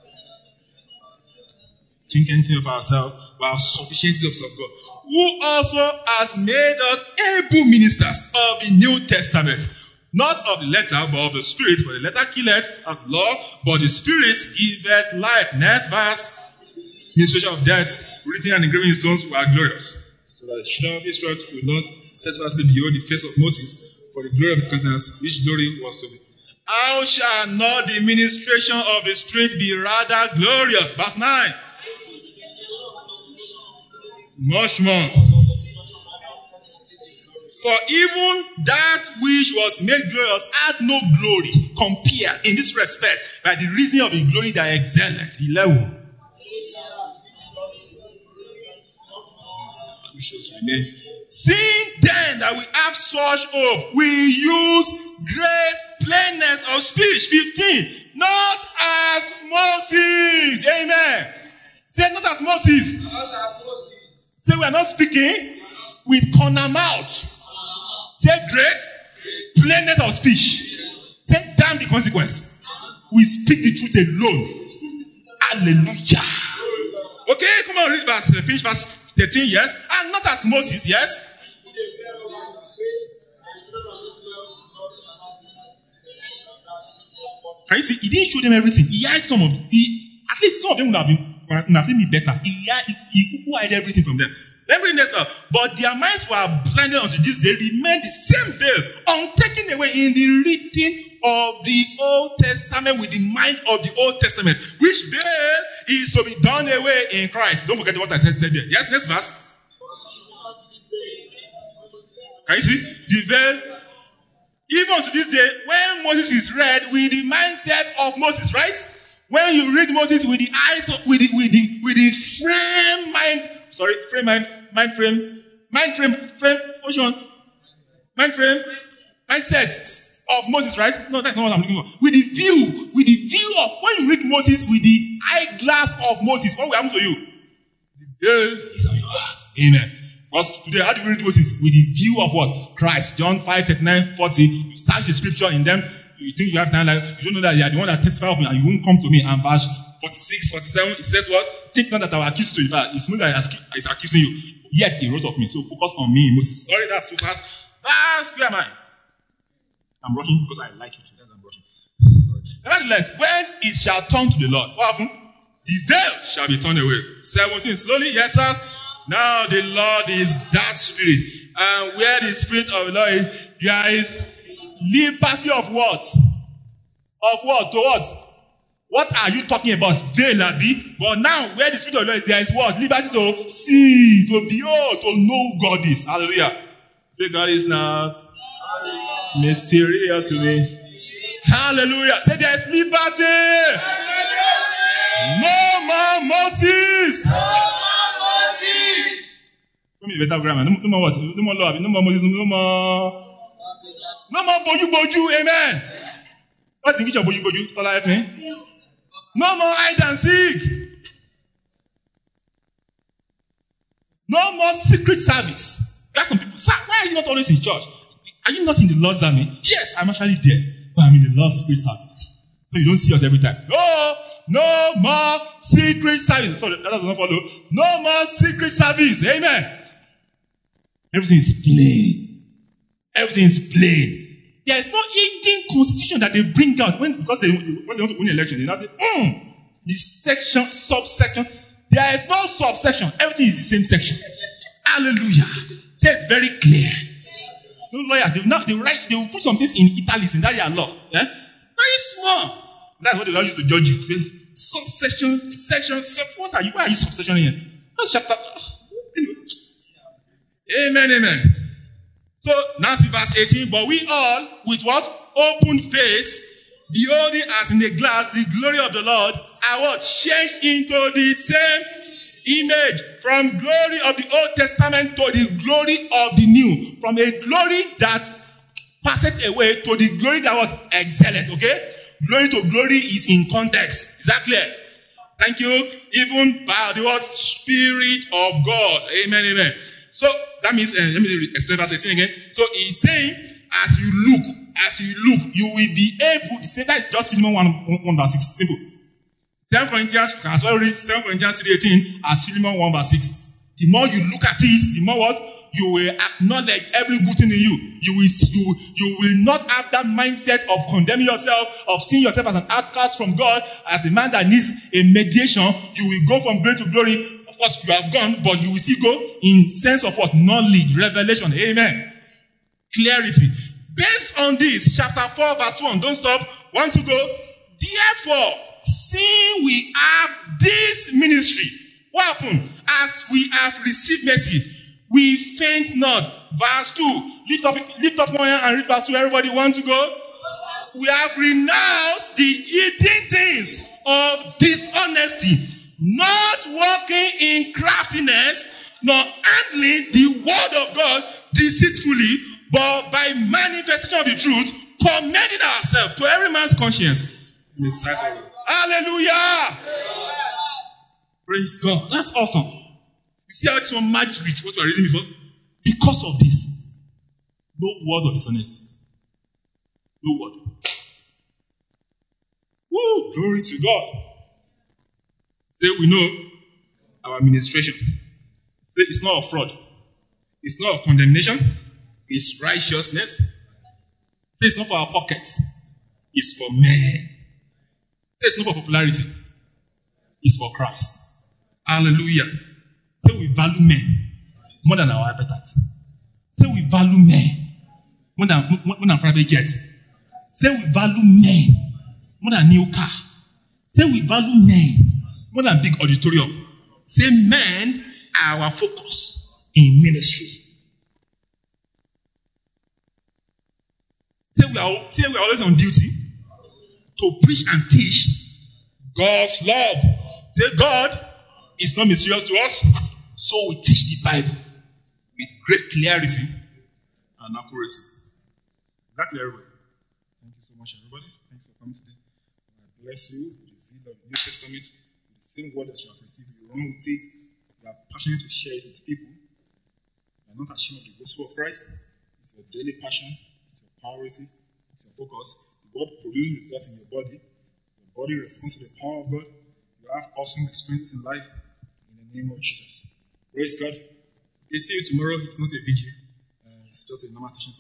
Speaker 1: Think anything of ourselves, but our sufficiency of God. Who also has made us able ministers of the New Testament. Not of the letter, but of the Spirit. For the letter killeth as law, but the Spirit giveth life. Next verse. Ministration of death, written and engraven in stones, were glorious. So that the children of Israel will not steadfastly behold the face of Moses, for the glory of his countenance, which glory was to be. How shall not the ministration of the Spirit be rather glorious? Verse 9. Much more. For even that which was made glorious had no glory compared in this respect by the reason of the glory that excelleth. 11. Seeing then that we have such hope, we use great plainness of speech. 15. Not as Moses. Amen. Say not as Moses.
Speaker 2: Not as Moses.
Speaker 1: Say we are not speaking with corner mouth. Say great plainness of speech. Say damn the consequence. We speak the truth alone. Hallelujah. Okay, come on, read verse, finish verse 13, yes. And not as Moses, yes. Can you see? He didn't show them everything. He had some of at least some of them would have been better. He hid everything from them. But their minds were blinded unto this day, remained the same veil, untaken away in the reading of the Old Testament with the mind of the Old Testament, which veil is to be done away in Christ. Don't forget what I said there. Yes, next verse. Can you see? The veil. Even to this day, when Moses is read with the mindset of Moses, right? When you read Moses with the eyes of, with the frame mind, sorry, frame mind frame, mindset. of Moses, right? No, that's not what I'm looking for. With the view of, when you read Moses with the eyeglass of Moses, what will happen to you? The veil is on your heart. Amen. Because today, how do we read Moses? With the view of what? Christ. John 5, 39, 40. You search the scripture in them. You think you have time, like, you don't know that you are the one that testifies of me and you won't come to me. And verse 46, 47, it says what? Think not that I will accuse you. In fact, it's Moses that is accusing you. Yet he wrote of me. So focus on me, Moses. Sorry, that's too fast. Where am I? I'm rushing because I like it. I'm rushing. Nevertheless, when it shall turn to the Lord, what happened? The veil shall be turned away. 17. Slowly, yes, sir. Now the Lord is that spirit. And where the spirit of the Lord is, there is liberty of what? Of what? To what? What are you talking about? Veil, Abi. But now, where the spirit of the Lord is, there is what? Liberty to see, to behold, to know who God is. Hallelujah. Say, God is not mysterious to me. Hallelujah. Say, there is liberty. No more Moses. Give me a better grammar. No more what? No more love. No more Moses. No more boju. Amen. What's the English of boju? Follow me. No more hide and seek. No more secret service. There are some people. Sir, why are you not always in church? Are you not in the Lord's army? Yes, I'm actually there, but I'm in the Lord's secret service. So you don't see us every time. No more secret service. Sorry, that does not follow. No more secret service. Amen. Everything is plain. Everything is plain. There is no hidden constitution that they bring out because they want to win the election. They now say, this section, subsection. There is no subsection. Everything is the same section. Hallelujah. So it's very clear. No lawyers, they will put some things in italics in that their law. Yeah? Very small. That's what the Lord used to judge you. Say, subsection, section, what are you? Why are you subsection here? That's chapter. Amen. So, now see verse 18. But we all, with what? Open face, beholding as in a glass the glory of the Lord, are what? Changed into the same image. From glory of the Old Testament to the glory of the New. From a glory that passeth away to the glory that was excellent. Okay? Glory to glory is in context. Is that clear? Thank you. Even by the word Spirit of God. Amen. So, that means, let me explain verse 18 again. So, he's saying, as you look, you will be able, that is just Philemon 1 verse 6. Simple. 2 Corinthians, you can as well read 2 Corinthians 3:18 as Philemon 1 verse 6. The more you look at it, the more what? You will acknowledge every good thing in you. You will not have that mindset of condemning yourself, of seeing yourself as an outcast from God, as a man that needs a mediation. You will go from glory to glory. Of course, you have gone, but you will still go in sense of what? Knowledge, revelation. Amen. Clarity. Based on this, chapter 4, verse 1, don't stop. 1 to go. Therefore, seeing we have this ministry, what happened? As we have received mercy, we faint not. Verse 2. Lift up one hand and read verse 2. Everybody want to go? We have renounced the hidden things of dishonesty, not walking in craftiness, nor handling the word of God deceitfully, but by manifestation of the truth, commending ourselves to every man's conscience in the sight of God. Hallelujah! Praise God. That's awesome. You see how this one matches with what we are reading before? Because of this, no word of dishonesty. No word. Woo! Glory to God. Say we know our administration. Say it's not of fraud. It's not of condemnation. It's righteousness. Say it's not for our pockets. It's for men. Say it's not for popularity. It's for Christ. Hallelujah. Say we value men more than our appetite. Say we value men more than private jets. Say we value men more than new car. Say we value men more than big auditorium. Say men are our focus in ministry. Say we are always on duty to preach and teach God's love. Say God is not mysterious to us, so we teach the Bible with great clarity and accuracy. Is that clear? much, everybody. Thanks for coming today. God bless you with the zeal of the New Testament, with the same word that you have received. You run with it. You are passionate to share it with people. You are not ashamed of the gospel of Christ. It's your daily passion. It's your priority. It's your focus. The word produces results in your body. Your body responds to the power of God. You have awesome experiences in life. In the name of Jesus. Praise God. Okay, see you tomorrow. It's not a vigil. It's just a normal teaching.